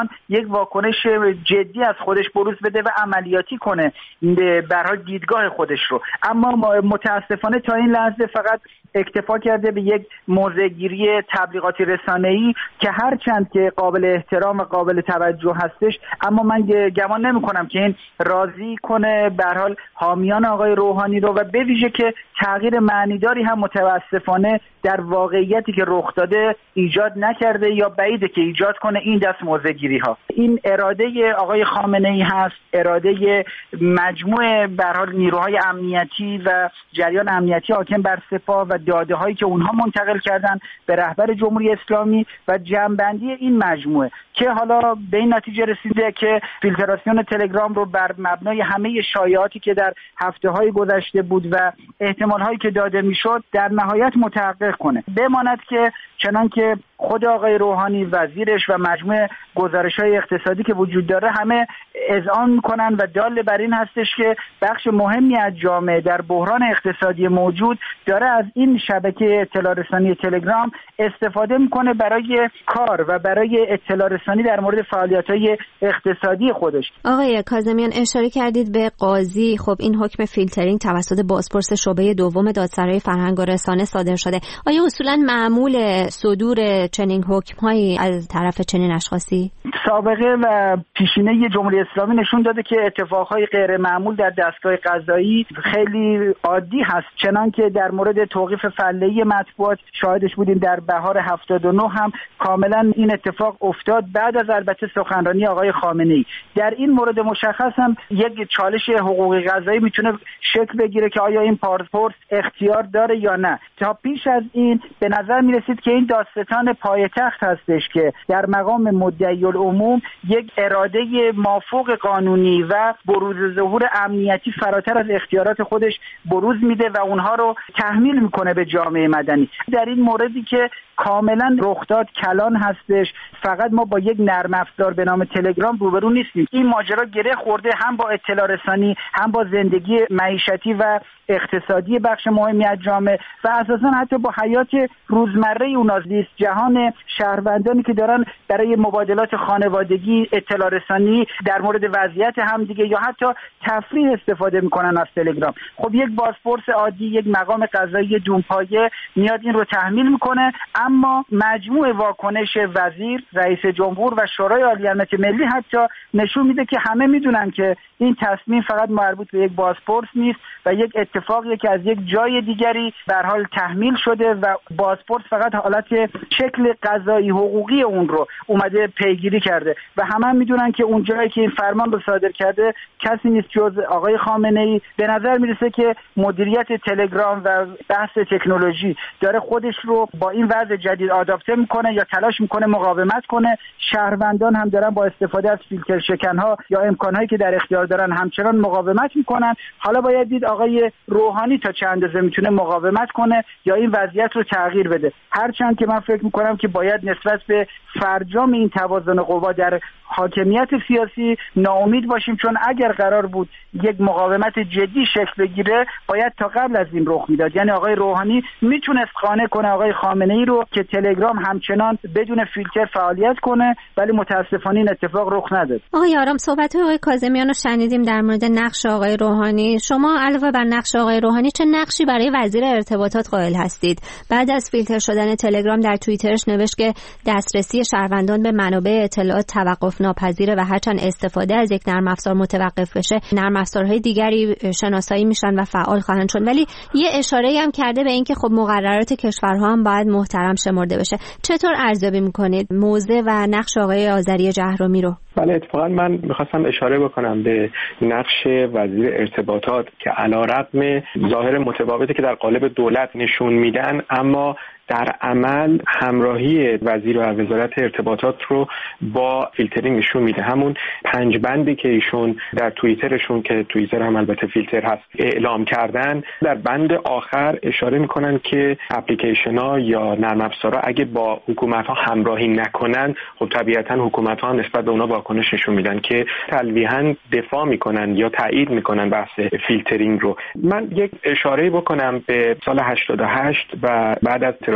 یک واکنش جدی از خودش بروز بده و عملیاتی کنه به هر حال دیدگاه خودش رو. اما متاسفانه تا این لحظه فقط اکتفا کرده به یک موضع‌گیری تبلیغاتی رسانه‌ای که هرچند که قابل احترام و قابل توجه هستش، اما من گمان نمی‌کنم که این راضی کنه به هر حال حامیان آقای روحانی رو و به ویژه که تغییر معنیداری هم متاسفانه در واقعیتی که رخ داده ایجاد نکرده یا بعیده که ایجاد کنه این دست موضع‌گیری‌ها. این اراده آقای خامنه‌ای هست، اراده مجموعه به هر حال نیروهای امنیتی و جریان امنیتی حاکم بر سپاه و داده‌هایی که اونها منتقل کردن به رهبر جمهوری اسلامی و جمع‌بندی این مجموعه که حالا به این نتیجه رسیده که فیلتراسیون تلگرام رو بر مبنای همه شایعاتی که در هفته‌های گذشته بود و احتمال‌هایی که داده میشد در نهایت متحقق کنه. بماند که چنان که خود آقای روحانی وزیرش و مجموعه گزارش‌های اقتصادی که وجود داره همه اذعان می‌کنن و دال بر این هستش که بخش مهمی از جامعه در بحران اقتصادی موجود داره از این شبکه اطلاع رسانی تلگرام استفاده می‌کنه برای کار و برای اطلاع رسانی در مورد فعالیت‌های اقتصادی خودش. آقای کاظمیان اشاره کردید به قاضی. خب این حکم فیلترینگ توسط بازپرس شعبه دوم دادسرای فرهنگ و رسانه صادر شده. آیا اصولاً معمول صدور چنین حکم‌هایی از طرف چنین اشخاصی؟ سابقه و پیشینه جمهوری اسلامی نشون داده که اتفاقهای غیر معمول در دستگاه قضایی خیلی عادی هست، چنان که در مورد توقیف فله‌ای مطبوعات شاهدش بودیم در بهار 79 هم کاملا این اتفاق افتاد بعد از البته سخنرانی آقای خامنه‌ای. در این مورد مشخص هم یک چالش حقوقی قضایی میتونه شکل بگیره که آیا این پاسپورت اختیار داره یا نه. تا پیش از این به نظر میرسید که این داستان پایتخت هستش که در مقام مدعی العموم یک اراده مافوق قانونی و بروز ظهور امنیتی فراتر از اختیارات خودش بروز میده و اونها رو تحمیل میکنه به جامعه مدنی. در این موردی که کاملا رخداد کلان هستش، فقط ما با یک نرم افزار به نام تلگرام روبرو نیستیم. این ماجرا گره خورده هم با اطلاع رسانی، هم با زندگی معیشتی و اقتصادی بخش مهمی از جامعه و اساسا حتی با حیات روزمره اونها. زیست جهان شهروندانی که دارن برای مبادلات خانوادگی، اطلاع رسانی در مورد وضعیت همدیگه یا حتی تفریح استفاده میکنن از تلگرام. خب یک بازپرس عادی، یک مقام قضایی دونپایه میاد این رو تحمیل میکنه، اما مجموع واکنش وزیر، رئیس جمهور و شورای عالی امنیت ملی حتی نشون میده که همه میدونن که این تصمیم فقط مربوط به یک بازپرس نیست و یک اتفاقی که از یک جای دیگری به هر حال تحمیل شده و بازپرس فقط حالت شکل قضایی حقوقی اون رو اومده پیگیری کرده و همه میدونن که اون جایی که این فرمان رو صادر کرده کسی نیست جز آقای خامنه‌ای. به نظر میرسه که مدیریت تلگرام و بحث تکنولوژی داره خودش رو با این وضع جدید آداپته میکنه یا تلاش میکنه مقاومت کنه. شهروندان هم دارن با استفاده از فیلتر شکنها یا امکانهایی که در اختیار دارن همچنان مقاومت میکنن. حالا باید دید آقای روحانی تا چه اندازه میتونه مقاومت کنه یا این وضعیت رو تغییر بده. هرچند که من فکر میکنم که باید نسبت به فرجام این توازن قوا در حاکمیت سیاسی ناامید باشیم، چون اگر قرار بود یک مقاومت جدی شکل بگیره باید تا قبل از این رخ میداد. یعنی آقای روحانی میتونست قانع کنه آقای خامنه‌ای رو که تلگرام همچنان بدون فیلتر فعالیت کنه، ولی متاسفانه این اتفاق رخ نداد. آقای آرام، صحبت آقای کاظمیان رو شنیدیم در مورد نقش آقای روحانی. شما علاوه بر نقش آقای روحانی چه نقشی برای وزیر ارتباطات قائل هستید؟ بعد از فیلتر شدن تلگرام در توییترش نوشت که دسترسی شهروندان به منابع اطلاعات توقف ناپذیره و هرچند استفاده از یک نرم افزار متوقف بشه، نرم افزارهای دیگری شناسایی میشن و فعال خواهند شد. ولی یه اشاره‌ای هم کرده به اینکه خب مقررات کشورها هم باید محترم شمرده بشه. چطور ارزیابی میکنید موضع و نقش آقای آذری جهرومی رو؟ بله، اتفاقا من میخواستم اشاره بکنم به نقش وزیر ارتباطات که علیرغم ظاهر متفاوتی که در قالب دولت نشون میدن، اما در عمل همراهی وزیر و وزارت ارتباطات رو با فیلترینگ نشون میده. همون 5 بندی که ایشون در توییترشون، که توییتر هم البته فیلتر هست، اعلام کردن، در بند آخر اشاره میکنن که اپلیکیشن ها یا نرم افزارها اگه با حکومت ها همراهی نکنن، خب طبیعتا حکومت ها نسبت به اونا واکنش نشون میدن که تلویحاً دفاع میکنن یا تایید میکنن بحث فیلترینگ رو. من یک اشاره بکنم به سال 88 و بعد از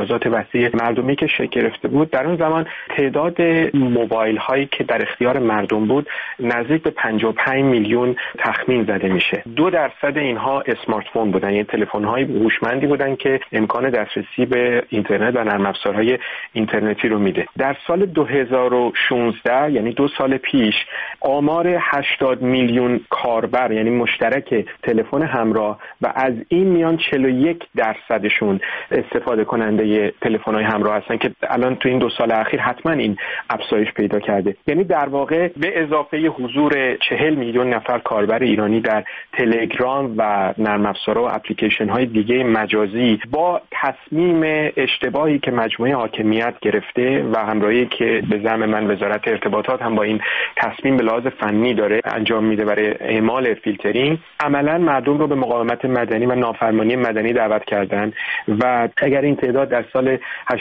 امتیازات وسیع مردمی که شکل گرفته بود، در اون زمان تعداد موبایل هایی که در اختیار مردم بود نزدیک به 55 میلیون تخمین زده میشه. 2% اینها اسمارت فون بودن، یعنی تلفن های هوشمندی بودن که امکان دسترسی به اینترنت و نرم افزارهای اینترنتی رو میده. در سال 2016 یعنی 2 سال پیش آمار 80 میلیون کاربر یعنی مشترک تلفن همراه و از این میان 41%شون استفاده کننده تلفن‌های همراه هستن که الان تو این 2 سال اخیر حتما این افزایش پیدا کرده. یعنی در واقع به اضافه حضور 40 میلیون نفر کاربر ایرانی در تلگرام و نرم افزارها و اپلیکیشن های دیگه مجازی با تصمیم اشتباهی که مجموعه حاکمیت گرفته و همراهی که به زعم من وزارت ارتباطات هم با این تصمیم به لحاظ فنی داره انجام میده برای اعمال فیلترینگ، عملا مردم رو به مقاومت مدنی و نافرمانی مدنی دعوت کردن و اگر این تعداد در سال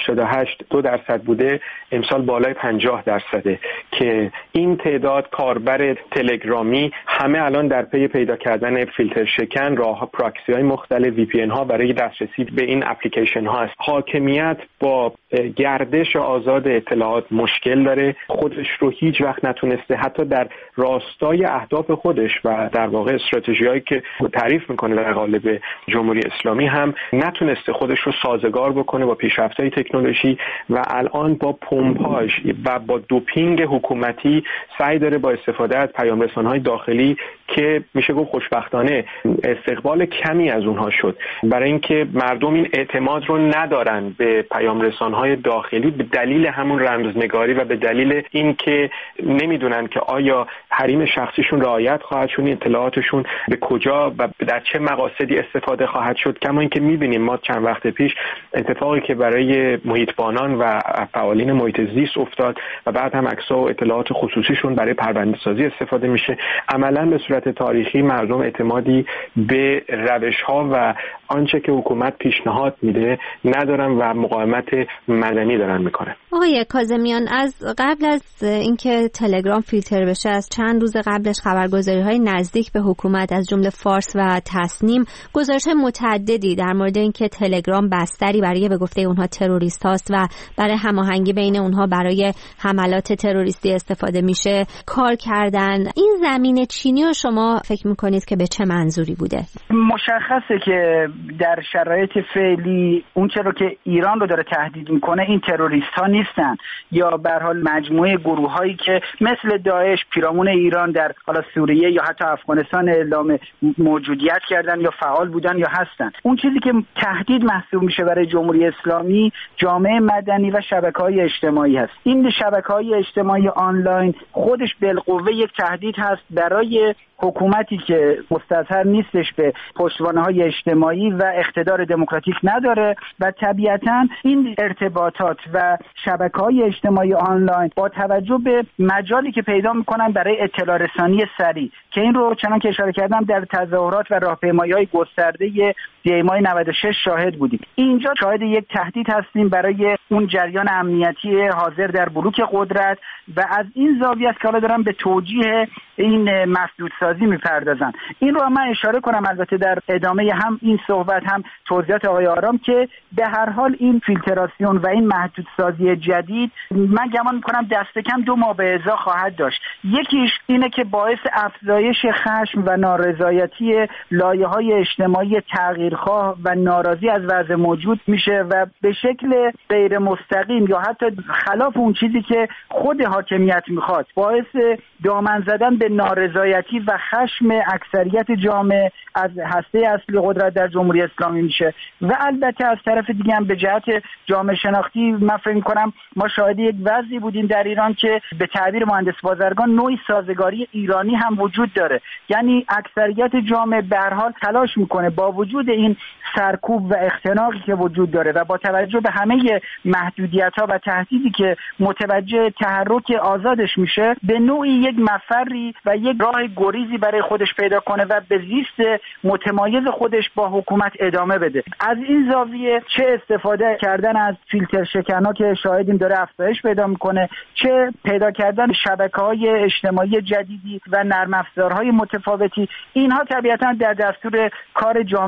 88 2% بوده، امسال بالای 50% که این تعداد کاربر تلگرامی همه الان در پی پیدا کردن فیلتر شکن، راه پراکسی های مختلف، وی پی ان ها برای دسترسی به این اپلیکیشن ها است. حاکمیت با گردش آزاد اطلاعات مشکل داره، خودش رو هیچ وقت نتونسته حتی در راستای اهداف خودش و در واقع استراتژیایی که تعریف میکنه در قالب جمهوری اسلامی هم نتونسته خودش رو سازگار بکنه با پیشرفت‌های تکنولوژی و الان با پمپاژ و با دوپینگ حکومتی سعی داره با استفاده از پیام‌رسان‌های داخلی که میشه گفت خوشبختانه استقبال کمی از اونها شد، برای اینکه مردم این اعتماد رو ندارن به پیام‌رسان‌های داخلی به دلیل همون رمزنگاری و به دلیل اینکه نمیدونن که آیا حریم شخصیشون رعایت خواهد شد، اطلاعاتشون به کجا و در چه مقاصدی استفاده خواهد شد. کما اینکه میبینیم ما چند وقت پیش اتفاقی که برای محیطبانان و فعالین محیط زیست افتاد و بعد هم عکس‌ها و اطلاعات خصوصیشون برای پرونده‌سازی استفاده میشه، عملاً به صورت تاریخی مردم اعتمادی به روش‌ها و آنچه که حکومت پیشنهاد میده ندارن و مقاومت مدنی دارن میکنن. آقای کاظمیان، از قبل از اینکه تلگرام فیلتر بشه از چند روز قبلش خبرگزاری‌های نزدیک به حکومت از جمله فارس و تصنیم گزارش‌های متعددی در مورد اینکه تلگرام بستری برای به گفته اونها تروریست هاست و برای هماهنگی بین اونها برای حملات تروریستی استفاده میشه کار کردن. این زمین چینی رو شما فکر میکنید که به چه منظوری بوده؟ مشخصه که در شرایط فعلی اون چرا که ایران رو داره تهدید میکنه این تروریست ها نیستن یا به هر حال مجموعه گروه هایی که مثل داعش پیرامون ایران در حالا سوریه یا حتی افغانستان اعلام موجودیت کردن یا فعال بودن یا هستن. اون چیزی که تهدید محسوب میشه برای جمهوری اسلامی جامعه مدنی و شبکه‌های اجتماعی هست. این شبکه‌های اجتماعی آنلاین خودش بالقوه یک تهدید هست برای حکومتی که مستظهر نیستش به پشتوانه‌های اجتماعی و اقتدار دموکراتیک نداره و طبیعتاً این ارتباطات و شبکه‌های اجتماعی آنلاین با توجه به مجالی که پیدا می‌کنن برای اطلاع رسانی سریع که این رو چنان که اشاره کردم در تظاهرات و راهپیمایی‌های گسترده دیمای 96 شاهد بودیم. اینجا شاهد یک تهدید هستیم برای اون جریان امنیتی حاضر در بلوک قدرت و از این زاویه است که حالا دارم به توجیه این مسدودسازی میپردازن. این رو من اشاره کنم البته در ادامه هم این صحبت هم توضیحات آقای آرام که به هر حال این فیلتراسیون و این محدودسازی جدید من گمان میکنم دست کم 2 ماه به ازا خواهد داشت. یکیش اینه که باعث افزایش خشم و نارضایتی لایه‌های اجتماعی تغییرخواه و ناراضی از وضع موجود میشه و به شکل غیر مستقیم یا حتی خلاف اون چیزی که خود حاکمیت میخواد باعث دامن زدن به نارضایتی و خشم اکثریت جامعه از هسته اصلی قدرت در جمهوری اسلامی میشه و البته از طرف دیگه هم به جهت جامعه شناختی من فکر می‌کنم ما شاهد یک وضعی بودیم در ایران که به تعبیر مهندس بازرگان نوعی سازگاری ایرانی هم وجود داره، یعنی اکثریت جامعه به هر حال تلاش میکنه با وجود این سرکوب و اختناقی که وجود داره و با توجه به همه محدودیت‌ها و تهدیدی که متوجه تحرک آزادش میشه به نوعی یک مفری و یک راه گریزی برای خودش پیدا کنه و به زیست متمایز خودش با حکومت ادامه بده. از این زاویه چه استفاده کردن از فیلتر شکن‌ها که شاهدیم داره افزایش پیدا میکنه، چه پیدا کردن شبکه‌های اجتماعی جدیدی و نرم افزارهای متفاوتی، اینها طبیعتاً در دستور کار جامعه قرار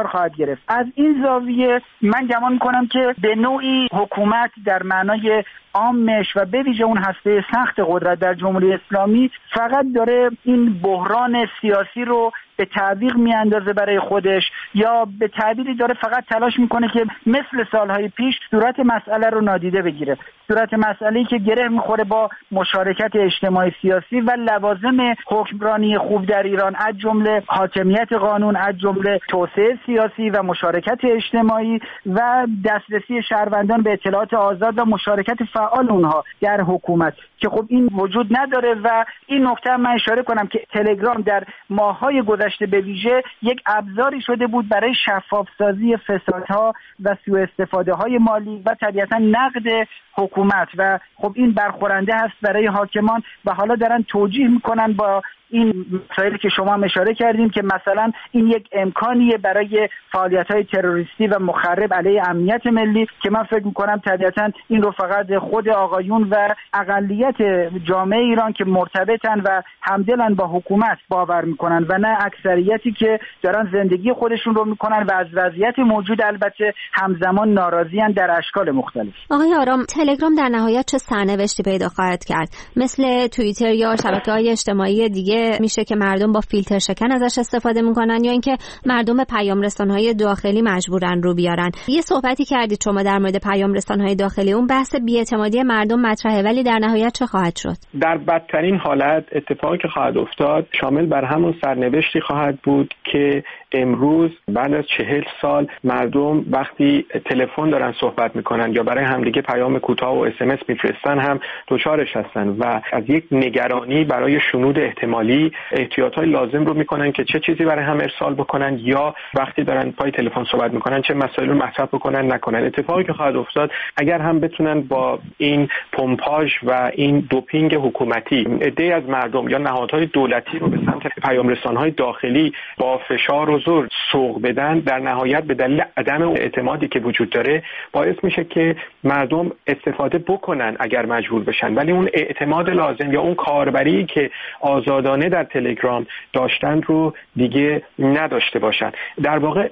خواهد گرفت. از این زاویه من گمان میکنم که به نوعی حکومت در معنای عامش و به ویژه اون هسته سخت قدرت در جمهوری اسلامی فقط داره این بحران سیاسی رو به تعویق میاندازه برای خودش، یا به تعبیری داره فقط تلاش میکنه که مثل سالهای پیش صورت مسئله رو نادیده بگیره، صورت مسئله‌ای که گره میخوره با مشارکت اجتماعی سیاسی و لوازم حکمرانی خوب در ایران، از جمله حاکمیت قانون، از جمله توسعه سیاسی و مشارکت اجتماعی و دسترسی شهروندان به اطلاعات آزاد و مشارکت فعال اونها در حکومت، که خب این وجود نداره. و این نکته من اشاره کنم که تلگرام در ماه‌های گذشته به ویژه یک ابزاری شده بود برای شفاف‌سازی فسادها و سوء استفاده‌های مالی و طبیعتاً نقد حکومت، و خب این برخورنده هست برای حاکمان و حالا دارن توجیه میکنن با این مسائلی که شما هم اشاره کردیم که مثلا این یک امکانیه برای فعالیت‌های تروریستی و مخرب علیه امنیت ملی، که من فکر می‌کنم طبیعتاً این رو فقط خود آقایون و اقلیت جامعه ایران که مرتبطن و همدلن با حکومت باور می‌کنن و نه اکثریتی که دارن زندگی خودشون رو می‌کنن و از وضعیت موجود البته همزمان ناراضی‌اند در اشکال مختلف. آقای آرام، تلگرام در نهایت چه سرنوشتی پیدا خواهد کرد؟ مثل توییتر یا شبکه‌های اجتماعی دیگه میشه که مردم با فیلتر شکن ازش استفاده میکنن، یا اینکه مردم به پیام رسان‌های داخلی مجبورن رو بیارن؟ یه صحبتی کردید شما در مورد پیام رسان‌های داخلی، اون بحث بی‌اعتمادی مردم مطرحه، ولی در نهایت چه خواهد شد؟ در بدترین حالت اتفاقی که خواهد افتاد شامل بر همون سرنوشتی خواهد بود که امروز بعد از 40 سال مردم وقتی تلفن دارن صحبت میکنن یا برای همدیگه پیام کوتاه و SMS میفرستن هم دچارش هستن و از یک نگرانی برای شنود احتمالی احتیاطات لازم رو میکنن که چه چیزی برای هم ارسال بکنن یا وقتی دارن پای تلفن صحبت میکنن چه مسائل رو مطرح بکنن نکنن. اتفاقی که خواهد افتاد اگر هم بتونن با این پمپاژ و این دوپینگ حکومتی عده‌ای از مردم یا نهادهای دولتی رو به سمت پیام رسان‌های داخلی با فشار و زور سوق بدن، در نهایت به دلیل عدم اعتمادی که وجود داره باعث میشه که مردم استفاده بکنن اگر مجبور بشن، ولی اون اعتماد لازم یا اون کاربری که آزادانه در تلگرام داشتن رو دیگه نداشته باشن. در واقع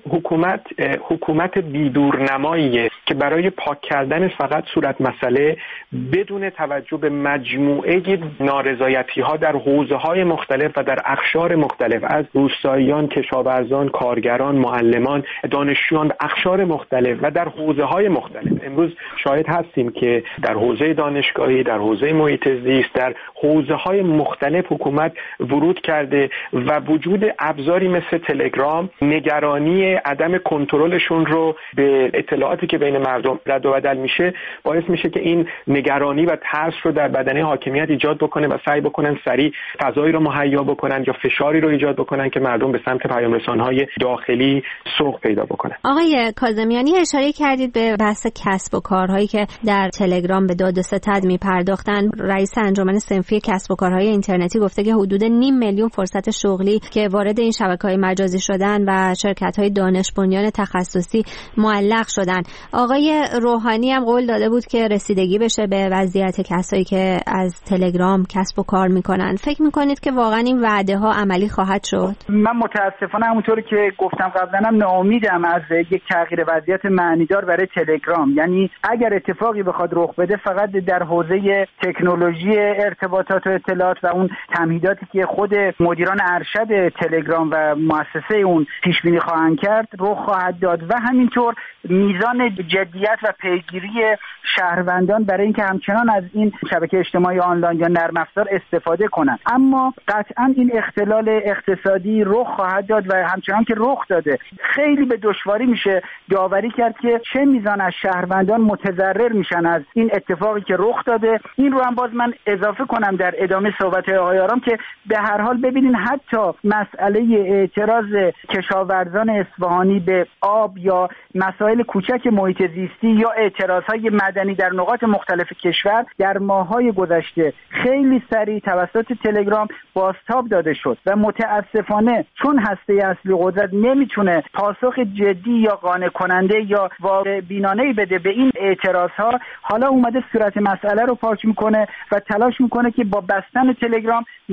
حکومت بیدورنماییه که برای پاک کردن فقط صورت مسئله بدون توجه به مجموعه نارضایتی‌ها در حوزه‌های مختلف و در اقشار مختلف، از روستاییان، کشاورزان، کارگران، معلمان، دانشجویان، اقشار مختلف و در حوزه‌های مختلف. امروز شاهد هستیم که در حوزه دانشگاهی، در حوزه محیط زیست، در حوزه‌های مختلف حکومت ورود کرده و وجود ابزاری مثل تلگرام نگرانی عدم کنترلشون رو به اطلاعاتی که بین مردم رد و بدل میشه باعث میشه که این نگرانی و ترس رو در بدنه حاکمیت ایجاد بکنه و سعی بکنن سریع فضایی رو مهیا بکنن یا فشاری رو ایجاد بکنن که مردم به سمت پیام رسان‌های داخلی سوق پیدا بکنن. آقای کاظمیانی اشاره کردید به بحث کسب و کارهایی که در تلگرام به داد و ستد میپرداختن. رئیس انجمن صنفی کسب و کارهای اینترنتی گفته که حدود 500,000 فرصت شغلی که وارد این شبکه‌های مجازی شدن و شرکت‌های دانش بنیان تخصصی معلق شدن. آقای روحانی هم قول داده بود که رسیدگی بشه به وضعیت کسایی که از تلگرام کسب و کار میکنن. فکر میکنید که واقعا این وعده ها عملی خواهد شد؟ من متاسفانه همونطور که گفتم قبلا هم ناامیدم از یک تغییر وضعیت معنیدار برای تلگرام. یعنی اگر اتفاقی بخواد رخ بده فقط در حوزه تکنولوژی ارتباطات و اطلاعات و اون تمهیداتی که خود مدیران ارشد تلگرام و مؤسسه اون پیش بینی خواهند کرد رخ خواهد داد و همینطور میزان جدیت و پیگیری شهروندان برای اینکه همچنان از این شبکه اجتماعی آنلاین یا نرم افزار استفاده کنند. اما قطعا این اختلال اقتصادی رخ خواهد داد و همچنان که رخ داده خیلی به دشواری میشه داوری کرد که چه میزان از شهروندان متضرر میشن از این اتفاقی که رخ داده. این رو هم باز من اضافه کنم در ادامه صحبت آقای آرام که به هر حال ببینین حتی مسئله اعتراض کشاورزان اصفهانی به آب یا مسائل کوچک محیط زیستی یا اعتراضهای مدنی در نقاط مختلف کشور در ماه‌های گذشته خیلی سریع توسط تلگرام بازتاب داده شد و متاسفانه چون هسته اصلی قدرت نمیتونه پاسخ جدی یا قانع کننده یا واقع بینانه‌ای بده به این اعتراضها، حالا اومده صورت مسئله رو پاک میکنه و تلاش میکنه که با بستن تلگرام مانع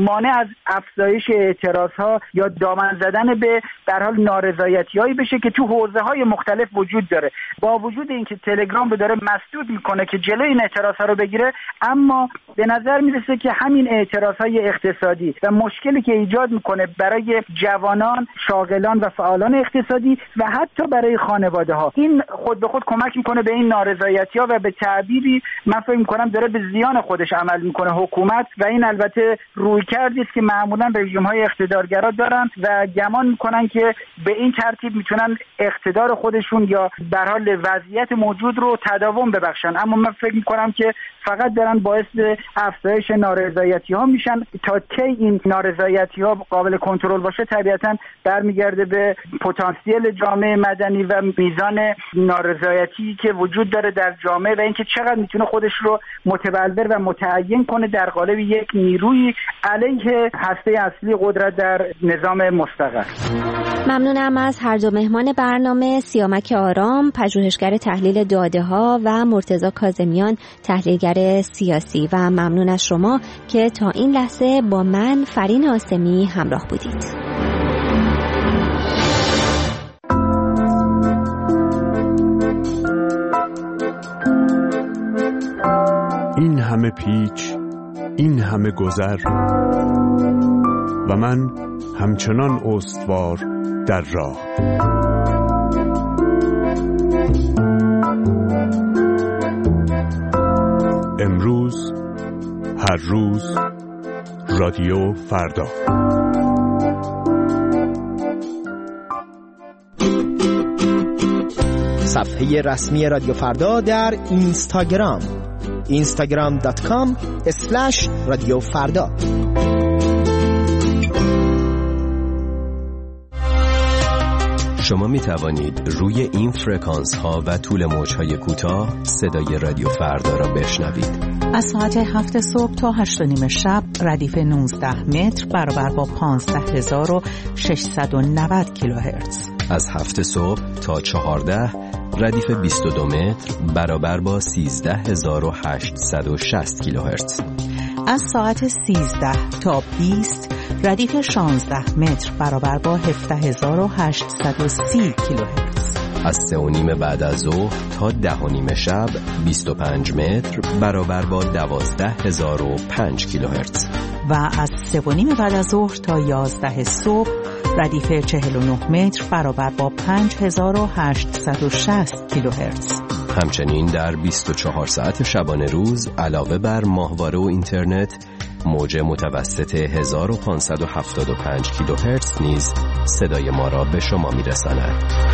از افزایش اعتراضها یا دامن زدن به در حال نارضایتی‌هایی بشه که تو حوزه‌های مختلف وجود داره. با وجود اینکه تلگرام رو داره مسدود میکنه که جلوی این اعتراضها رو بگیره، اما به نظر میرسه که همین اعتراضهای اقتصادی و مشکلی که ایجاد میکنه برای جوانان، شاغلان و فعالان اقتصادی و حتی برای خانواده‌ها، این خود به خود کمک میکنه به این نارضایتی‌ها و به تعبیری من فکر میکنم داره به زیان خودش عمل میکنه حکومت. و این البته رویکردی است که معمولا رژیم‌های اقتدارگرا دارن و گمان میکنن که به این ترتیب میتونن اقتدار خودشون یا در حال وضعیت موجود رو تداوم ببخشن. اما من فکر میکنم که فقط دارن باعث افزایش نارضایتی‌ها میشن. تا کی این نارضایتی‌ها قابل کنترل باشه طبیعتاً برمیگرده به پتانسیل جامعه مدنی و میزان نارضایتی که وجود داره در جامعه و اینکه چقدر میتونه خودش رو متبلور و متعین کنه در قالب یک نیروی علیه هسته اصلی قدرت در نظام مستقر. ممنونم از هر دو مهمان برنامه، سیامک آرام، پژوهشگر تحلیل داده‌ها و مرتضی کاظمیان، تحلیلگر سیاسی، و ممنون از شما که تا این لحظه با من فرین آسمی همراه بودید. این همه پیچ، این همه گذر و من همچنان استوار در راه. امروز، هر روز، رادیو فردا. صفحه رسمی رادیو فردا در اینستاگرام instagram.com/رادیو فردا. شما می توانید روی این فرکانس ها و طول موج های کوتاه صدای رادیو فردا را بشنوید. از ساعت 7 صبح تا 8:30 شب ردیف 19 متر برابر با 15690 کیلوهرتز. از 7 صبح تا 14 ردیف 22 متر برابر با 13860 کیلوهرتز. از ساعت 13 تا 20 ردیف 16 متر برابر با 17830 کیلوهرتز. از 3:30 بعد از ظهر تا 10:30 شب 25 متر برابر با 12005 کیلوهرتز. و از 3:30 بعد از ظهر تا 11 صبح ردیف 49 متر برابر با 5860 کیلوهرتز. همچنین در 24 ساعت شبانه روز علاوه بر ماهواره و اینترنت، موج متوسط 1575 کیلوهرتز نیز صدای ما را به شما میرساند.